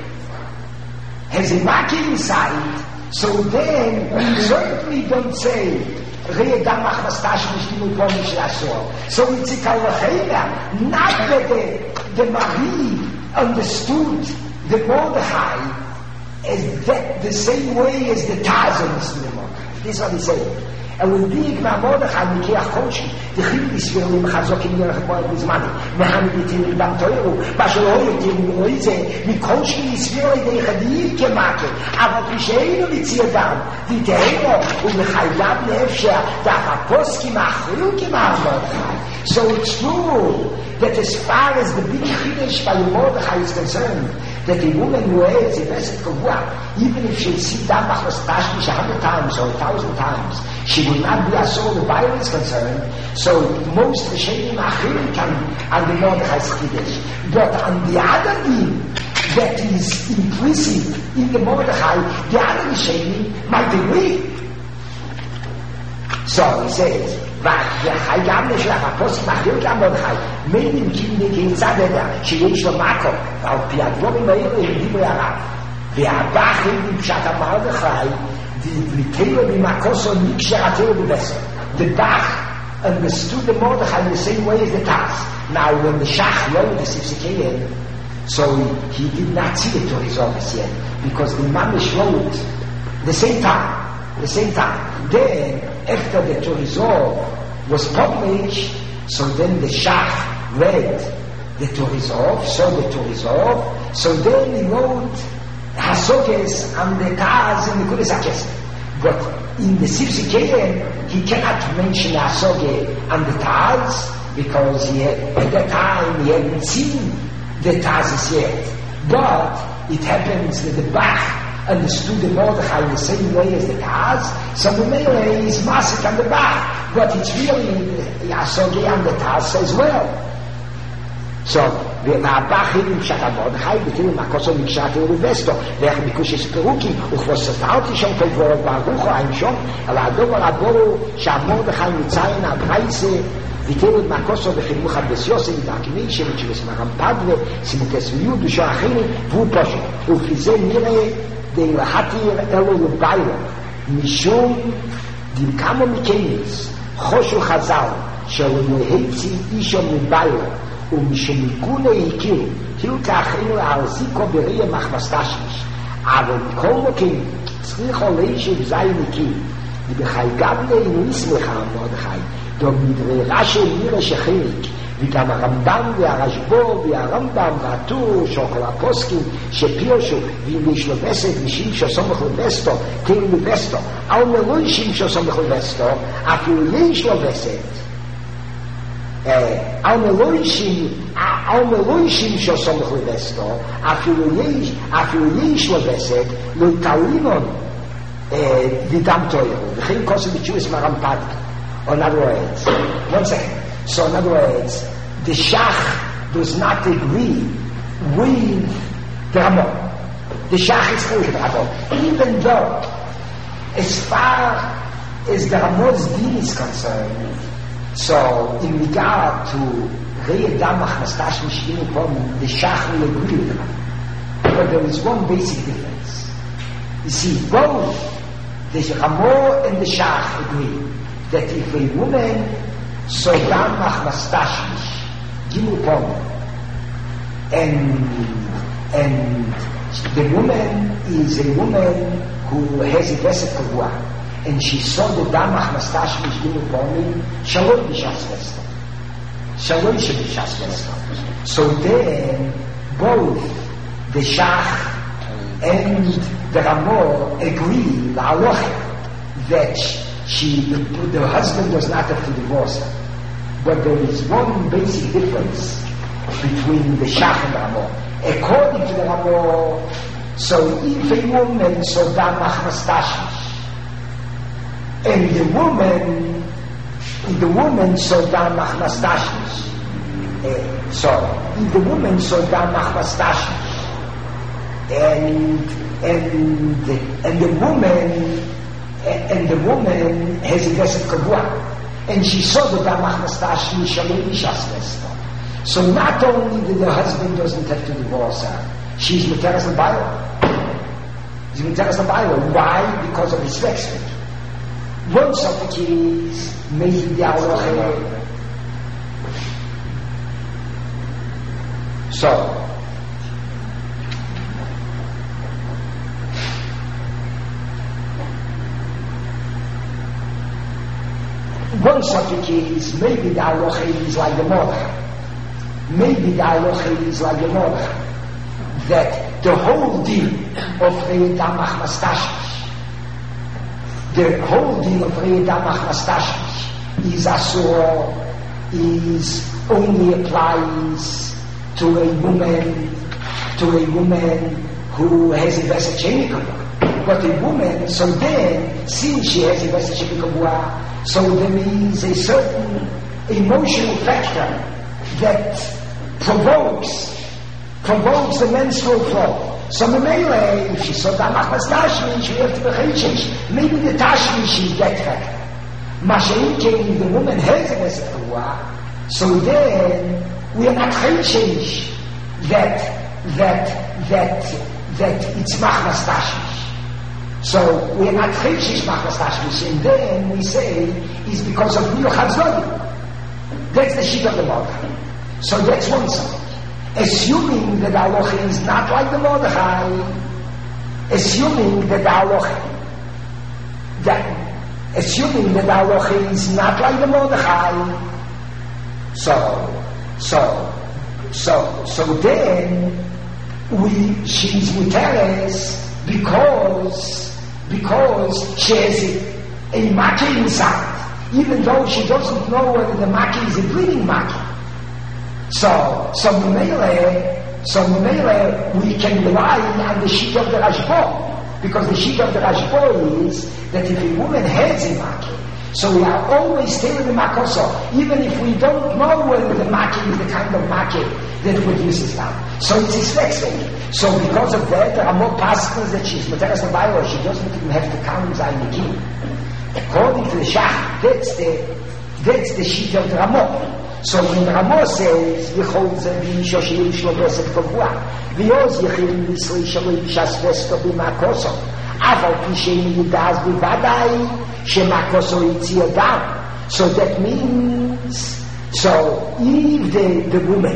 has a market inside, so then we certainly don't say Rei Damach Nastash Mishtimu Pom Shlasor. So it's a Kalachayla, not that the, the Marie understood the Mordechai as that the same way as the Taz understood the Mordechai. This is what he said. And when big Mordechai Mikeach Koshi, the Chibis Verim Chazok in Yerach Moed Mizmani, Mehamitin in Dam Toiru, Bashaloyot in Moize, Mikoshi Yisrael de Chadir Kemake, aber Pisheinu Litzir Dam, die Teino, und Mechayab Nefsher, Dach Aposki Machru Kemach Mordechai. So it's true that as far as the big Chiddush by Mordechai is concerned, that a woman who has a Beset Kavua, even if she'll see Damach Nastashmish a hundred times or a thousand times, she will not be as so the Bible is concerned. So most Rishonim Achirim can on the Mordechai's Chiddush. But on the other thing that is implicit in the Mordechai, the other Rishonim might agree. So he says, והחייגם נשלח הפוסק מחיר גם מרדכי מיינים כי כיצד ידע שיש לו מקום על פי הדברים האלה עם דיברי הרב והבחים בפשט המרדכי ותלו במקוסו נקשרתו בבסר. The Bach understood the Mordechai in the same way as the Taz. Now when the Shach wrote the Sifsikeyen, so he, he did not see the Torah's office yet because the Mamish wrote the same time the same time. Then after the Torah was published, so then the Shach read the Torah, saw the Torah, so then he wrote Hasoges and the Taz and the Kudes HaKesef. But in the Sifsikeyen, he cannot mention Hasoge and the Taz because he had, at that time he hadn't seen the Tazes yet. But it happens that the Bach understood the Mordechai in the same way as the Taz, so the Mele is Masik and the Bach, but it's really Yasoge and the Taz as well. So, והבח עם פשט המרדכי, ותראו מהכוסו מקשת ולבסטו, ואיך ביקוש הספרוקים, וכבוד ספרתי שם כל דברו ברוך הוא עם שום, על הדובר הבורו שהמרדכי מציין הברייסה, ותראו מהכוסו וחינוך הבסיוסי, ודרכמי שבט שבסמרם פדווה, סימוקס ויוד ושור אחרים, והוא פושט. ולפי נראה דהלכתיר אלו לביירו, משום דמכמו מקיימס, חושו חזל, שלמהיצי אישו מביירו, ומשום מגונה הכירו, הילקה אחרינו להרזיקו בראי מחמסתשמיש. אבל כל מוקים צריך עולי שבזי נקים, ובחי גם לאינו ישמחה מרדכי, דו מדררה של מירה שחיריק, וגם הרמב"ם והרשב"א והרמב"ם והטור שכל הפוסקים שפירשו ואם יש לו וסת נשים שסומך לבסטו תראו לבסטו על מלוישים שסומך לבסטו אפילו יש לו וסת על מלוישים על מלוישים שסומך לבסטו אפילו יש אפילו יש לו וסת לא תאולינון ודם תוירו וכן כוסם בתשוס מרמפד. In other words, one second. So in other words, the Shach does not agree with the Ramon. The Shach is clear with the Ramon. Even though, as far as the Ramon's deen is concerned, so in regard to Rei Damach Nastash Mishkinu Pom, the Shach will agree with the Ramon. But there is one basic difference. You see, both the Ramon and the Shach agree that if a woman so Damach Nastashmish Gimupom and and the woman is a woman who has a Veset Kavua, and she saw the Damach Nastash Mishginu Bomi, Shalom Bishas Vesta. Shalom Bishas Vesta. So then, both the Shach and the Ramor agree, the Aloha, that she, the, the husband does not have to divorce her. But there is one basic difference between the Shach and the Ramor. According to the Ramor, so if a woman saw Damach Nastashish, and the woman, the woman saw Damach Nastashish, uh, sorry, if the woman saw Damach Nastashish, and and and the woman and the woman has a Veset Kavua, and she saw the Damach Nastashish Shalom Bishas Vesta. So not only that the husband doesn't have to divorce her, she's Materas and Baila. She's Materas and Baila. Why? Because of his sex. One subject is maybe the Aloha. So, one subject is maybe the Aloha is like the mother. Maybe the Aloha is like the mother. That the whole deal of Rei Damach Nastashish, the whole deal of Rei Damach Nastashish is asur, is only applies to a woman, to a woman who has a Veset Sheni Kavua. But a woman, so then, since she has a Veset Sheni Kavua, so there is a certain emotional factor that provokes provokes the menstrual flow. So Memele, if she saw Damach Nastashish, she have to be Chayshish. Maybe the Tashmish is that factor. Mashayin, the woman has a Veset Kavua, so then we are not Chayshish that that that that it's Mach Nastashish. So we are not Chayshish Mach Nastashish, and then we say is because of Mil Chadzodi. That's the sheet of the mother. So that's one side. Assuming that the Aloha is not like the Mordechai, assuming that the Aloha, that, assuming that the Aloha is not like the Mordechai, so, so, so, so then, we, she's Muteres because, because she has a, a Maki inside, even though she doesn't know whether the Maki is a bleeding Maki. So, so Memele, so Memele, we can rely on the sheet of the Rashbo, because the sheet of the Rashbo is that if a woman has a Maki, so we are always telling the Makoso, even if we don't know whether the Maki is the kind of Maki that produces that. So it's dyslexic. So because of that, there are more pastors that she's Materas Nabayo, she doesn't even have to count Zayin. According to the Shach, that's the, that's the sheet of the Ramah. So when Ramah says, Yichol Zevi Shoshim Shlo Veset Kavua, V'yoz Yechim Yisrei Shaloi B'shas Vesto B'makoso, Aval Pishem Yudaz B'vadai, Shemakoso Yitzi Adam. So that means, so if the, the woman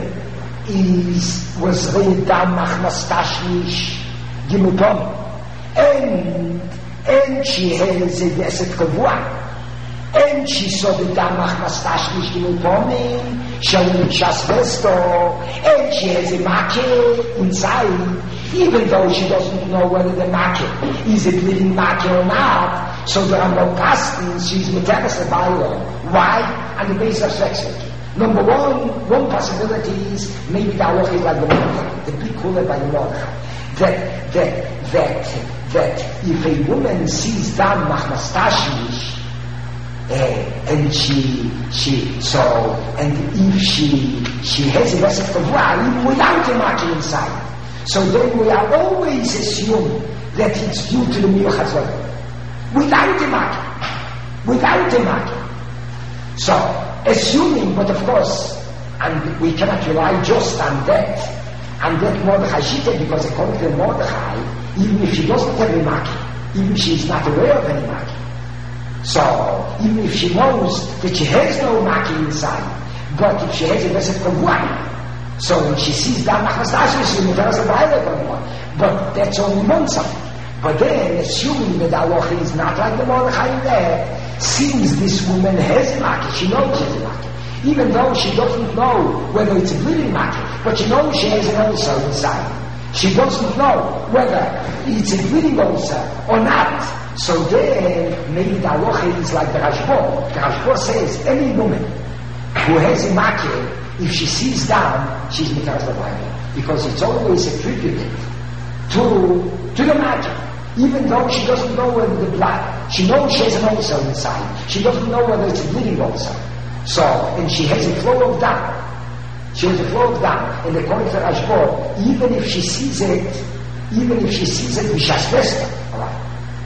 is, was Rei Damach Nastashish Gimutom, and, and she has a Veset Kavua, and she saw the Damach Nastashish Gimutomim, Shalom B'shas Vesto, and she has a Maki inside, even though she doesn't know whether the Maki is a living Maki or not, so there are no pastors, she's Materas Nabayo. Why? On the basis of sex. Number one, one possibility is maybe the Aloha is like the Mordechai, the big cooler by the Mordechai. That, that, that, that if a woman sees Damach Nastashish, Uh, and she, she, so, and if she, she has a Veset Kavua, even without a Maki inside, so then we are always assume that it's due to the Mil Chazon. Without a Maki. Without a Maki. So, assuming, but of course, and we cannot rely just on that, on that Mordechai Shita, because according to Mordechai, even if she doesn't have a Maki, even if she is not aware of any Maki, so, even if she knows that she has no Maki inside, but if she has a Veset Kavua, So when she sees that Machmastasha, she's Mitaras L'Bayla anymore. But that's only one side. But then, assuming that Allah is not like the Mordechai there, seems this woman has a market, she knows she has a market. Even though she doesn't know whether it's a bleeding market, but she knows she has an ulcer inside. She doesn't know whether it's a bleeding ulcer or not. So then, maybe the halacha is like the Rashba. The Rashba says, any woman who has a market, if she sees down, she's Mitaras L'Bayla. Because it's always attributed to, to the market. Even though she doesn't know whether the blood, she knows she has an ulcer inside. She doesn't know whether it's a bleeding ulcer. So, and she has a flow of down. She has a flow of down. And according to Rashba, even if she sees it, even if she sees it, Bishas Vesta, alright.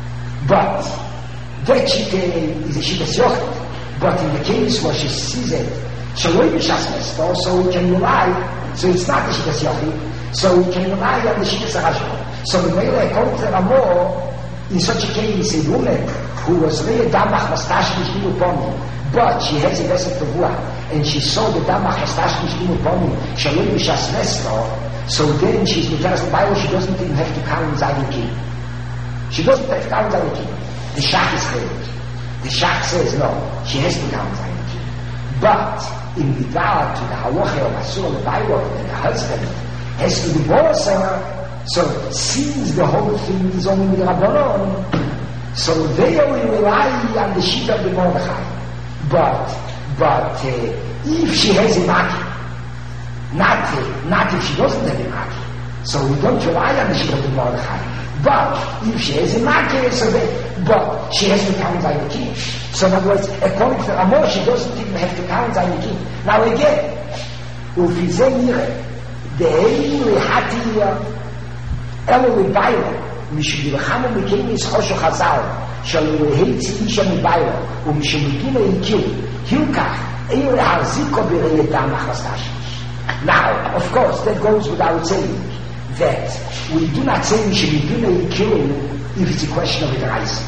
But that shita is a shita yochid. But in the case where she sees it, Shaloi Bishas Vesta, so we can rely, so it's not the shita yochid, so we can rely on the shita Rashba. So the way according to Ramo, in such a case, a woman who was very damach mastash mishlim upon, but she has a vessel tavua, and she saw the damach mastash mishlim upon, shalom b'shas nesto, so then she's Mitaras L'Bayla, she doesn't even have to count Zayin. She doesn't have to count Zayin. The Shach is clear. The Shach says no, she has to count Zayin. But in regard to the halacha of Asur L'Bayla, that the husband has to divorce her, so since the whole thing is only the Rabbanon, so they only rely on the sheet of the Mordechai. But, but uh, if she has a maki, not, uh, not if she doesn't have a maki, so we don't rely on the sheet of the Mordechai. But if she has a maki, so they, but she has to count Zayin. So in other words, according to Ramah, she doesn't even have to count Zayin. Now again, Ufizeh the Eili Hati אלו מביילה, משום דלחם ומקים ישחושו חזר, שלו להיצי אישה מביילה, ומשום מגיעים להכיר, הוא כך, אין להחזיקו בראי דם החסטש. Now, of course, that goes without saying, that we do not say we should begin להכיר if it's a question of the rice,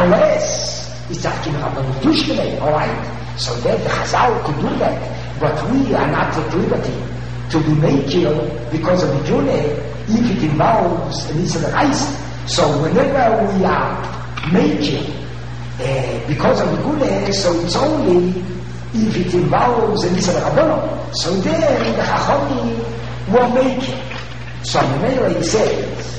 unless it's asking about the Tushkele, alright? So that the Chazal could do that, but we are not at liberty to be making because of the Juneh, if it involves an Israel rice. So whenever we are making uh, because of the Gune, so it's only if it involves an Israel Rabbanon. So then the Chachami will make it. So the Meir he says,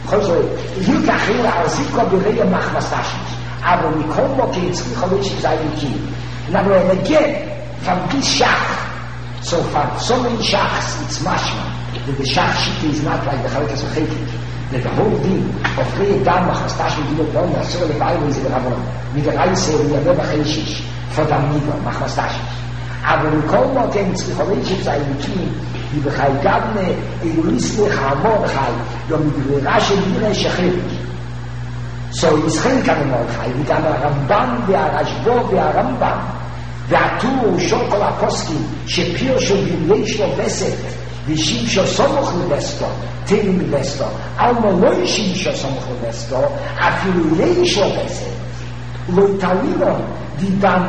you can hear our Zikra B'Reya Machmastashish, aber we come back in Tzricha Leishik Zayiki. In other words, again, from this Shach, so from so many Shachs, it's mashma that the Shach Shita is not like the Chalikas of Chetik, that the whole thing of Kriyat Dam Machmastash with Dino Pon, Asur L'Bayla is in the Rabbanon. Mit der Reise, we are never Cheishish, for Dam Niva, Machmastash. Aber we call not in Tzricha Leishik Zayiki, die Bechai Gabne, Egoisme, Chamor Chai, Yom Midverash and Yireh Shechevik. So it's Chelkan Mordechai, with Am Rambam, Ve'arashbo, Ve'arambam, והטור שור כל הפוסקים שפיר שבילי שלו וסת ושים שסומך לבסתו תן לבסתו אלמה לא ישים שסומך לבסתו אפילו ילי שלו וסת לא יתאלינו דידם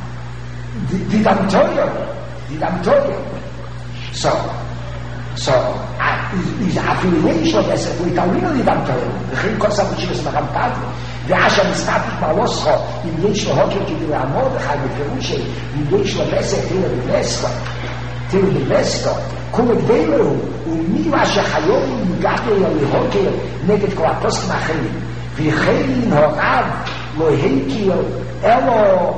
דידם טויר דידם טויר so so אפילו ילי שלו וסת לא יתאלינו דידם טויר וכן כל סבו שבס מרמפד ועכשיו מסתפק מרוסחו, אם יש לו הוקר כדי לעמוד אחד בפירושי, אם יש לו בסק, תראה בבסקו, תראה בבסקו, כולו גדלו, ומי מה שחיום יגעתי להוקר נגד כל הפוסקים האחרים, וכן הוריו לא הכיר אלו,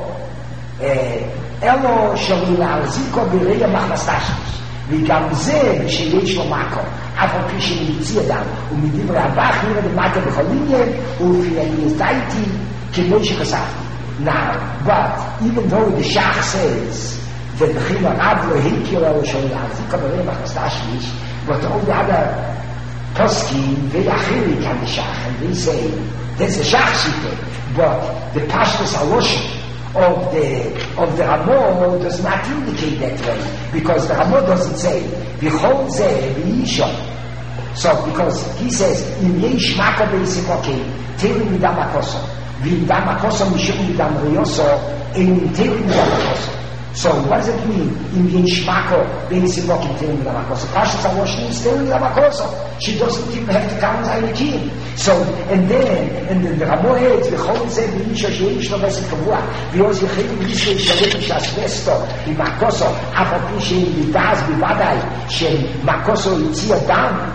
אלו שלו להחזיקו בראי המחמסטשש, וגם זה שיש לו מקום, אף על פי שמציע דם, ומדברי הבח נראה למטה בכל עניין, ולפי אני הזדייתי כמו שחשפתי. Now, but even though the Shach says that the Chim Arab lo heikir or shall להחזיק בראי המחמסטשש, but all the other poskim, they achiri can the Shach, and they say, that's the Shach shite, but the Pashtus Aloshim, of the of the Ramah does not indicate that way, because the Ramah doesn't say V'chol zeh v'yisha. So because he says im yesh maka be'isikokim teirim midam akoso v'idam akoso mishum midam riyoso ein teirim midam akoso. So what does it mean? In Yishmako, Beis Mokim telling the Makoso. Pashas HaLoshon is telling the Makoso. She doesn't even have to count Zainikim. So, and then, and then the Ramoed, the Chol Zeh, the Isha, Sheish, no Vesik Kavua, the Oz Yechim, the Isha, Shalem, Shasvesto, the Makoso, Afapi, Shein, Vidaz, Bivadai, Shein, Makoso, Yitzia,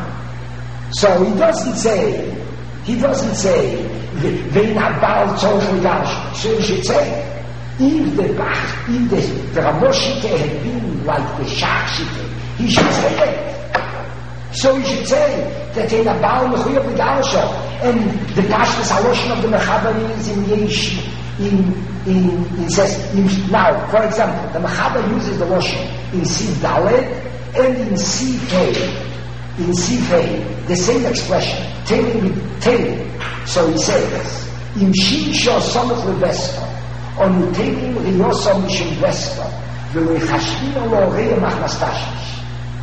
Dam. So he doesn't say, he doesn't say, Vein Abal, Tzol, Vidash. So he should say, if the Bach, if the, the Ramoshite had been like the Shachshite, he should say that. So he should say that in a Baal Mechuyev with Arsha, and the Pashtas Haloshin of the Mechaber is in Yesh, in, in, in says, in, now, for example, the Mechaber uses the Loshin in Siv Dalet and in Siv Hey, in Siv Hey, the same expression, telling with telling. So he says, Im Shinsho Somach Levesto, on Utelim Riosa Mishim Vesto, Velo Chashvino Lo Reya Machnastashish.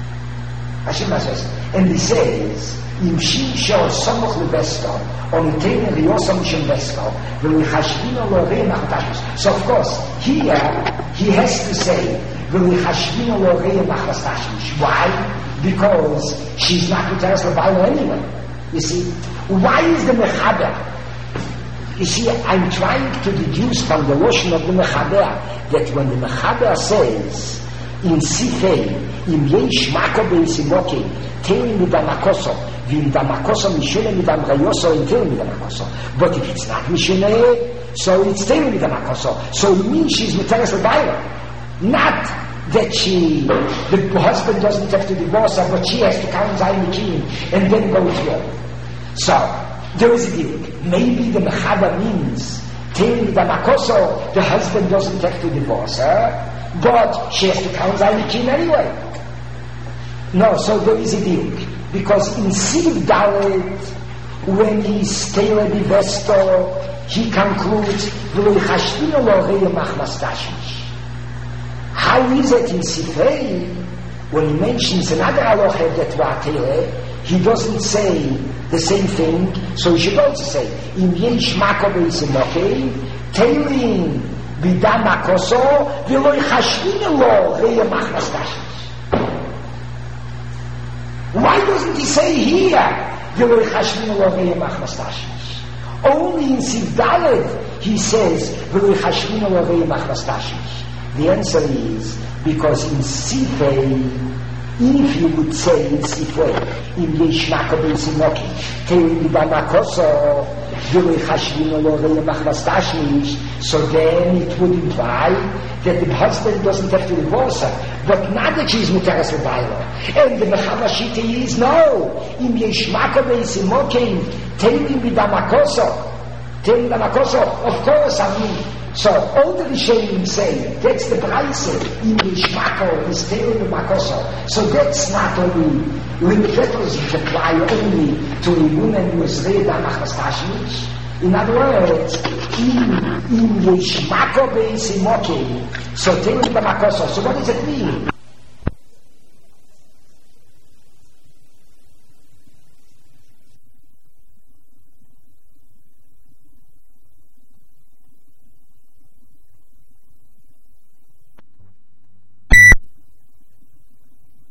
Hashem says, and he says, Im Shinsho Somach Levesto, on Utelim Riosa Mishim Vesto, Velo Chashvino Lo Reya Machnastashish. So of course, here, he has to say, Velo Chashvino Lo Reya Machnastashish. Why? Because she's not to tell us the Bible anyway. You see, why is the Mechaber? You see, I'm trying to deduce from the Loshen of the Mechaber that when the Mechaber says in Sifei, im Yesh Mako Be'isimoki, Teilim Midam Makoso, V'im Dam Makoso Mishune Midam Rayoso, and Teilim Midam Makoso. But if it's not Mishune, so it's Teilim Midam Makoso. So it means she's Miteres L'Bayla. Not that she, the husband doesn't have to divorce her, but she has to count Zayin and then go to her. So, there is a deal. Maybe the Mechaber means telling the Makoso, the husband doesn't have to divorce her, but she has to count Zainikim anyway. No, so there is a deal. Because in Siv Dalet, when he's Teire Divesto, he concludes, how is it in Sifrei, when he mentions another halacha that wa Teire, he doesn't say the same thing, so he should also say, Im yesh mako be'isimoke, teilim b'dam makoso, v'lo yichashvinu lo reya machnastashish. Why doesn't he say here, v'lo yichashvinu lo reya machnastashish? Only in Siv Dalet he says, v'lo yichashvinu lo reya machnastashish. The answer is, because in Sifrei, if you would say in Sifrei, im yesh mako be'isimoki, teilim b'dam makoso, v'lo yichashvinu lo reya machnastashish, so then it would imply that the husband doesn't have to divorce her, but not that she's Miteres L'Bayla. And the Mechaber Shita is, no, im yesh mako be'isimoki, teilim b'dam makoso, teilim b'dam makoso, of course, I mean, so all the Rishonim say, that's the Braise, in Yishmako, is Teilim Makoso. So that's not only, limitations which apply only to a woman who is Reda Machnastashish. In other words, in, in Yishmako Be'isimoki, so Teilim Makoso. So what does it mean?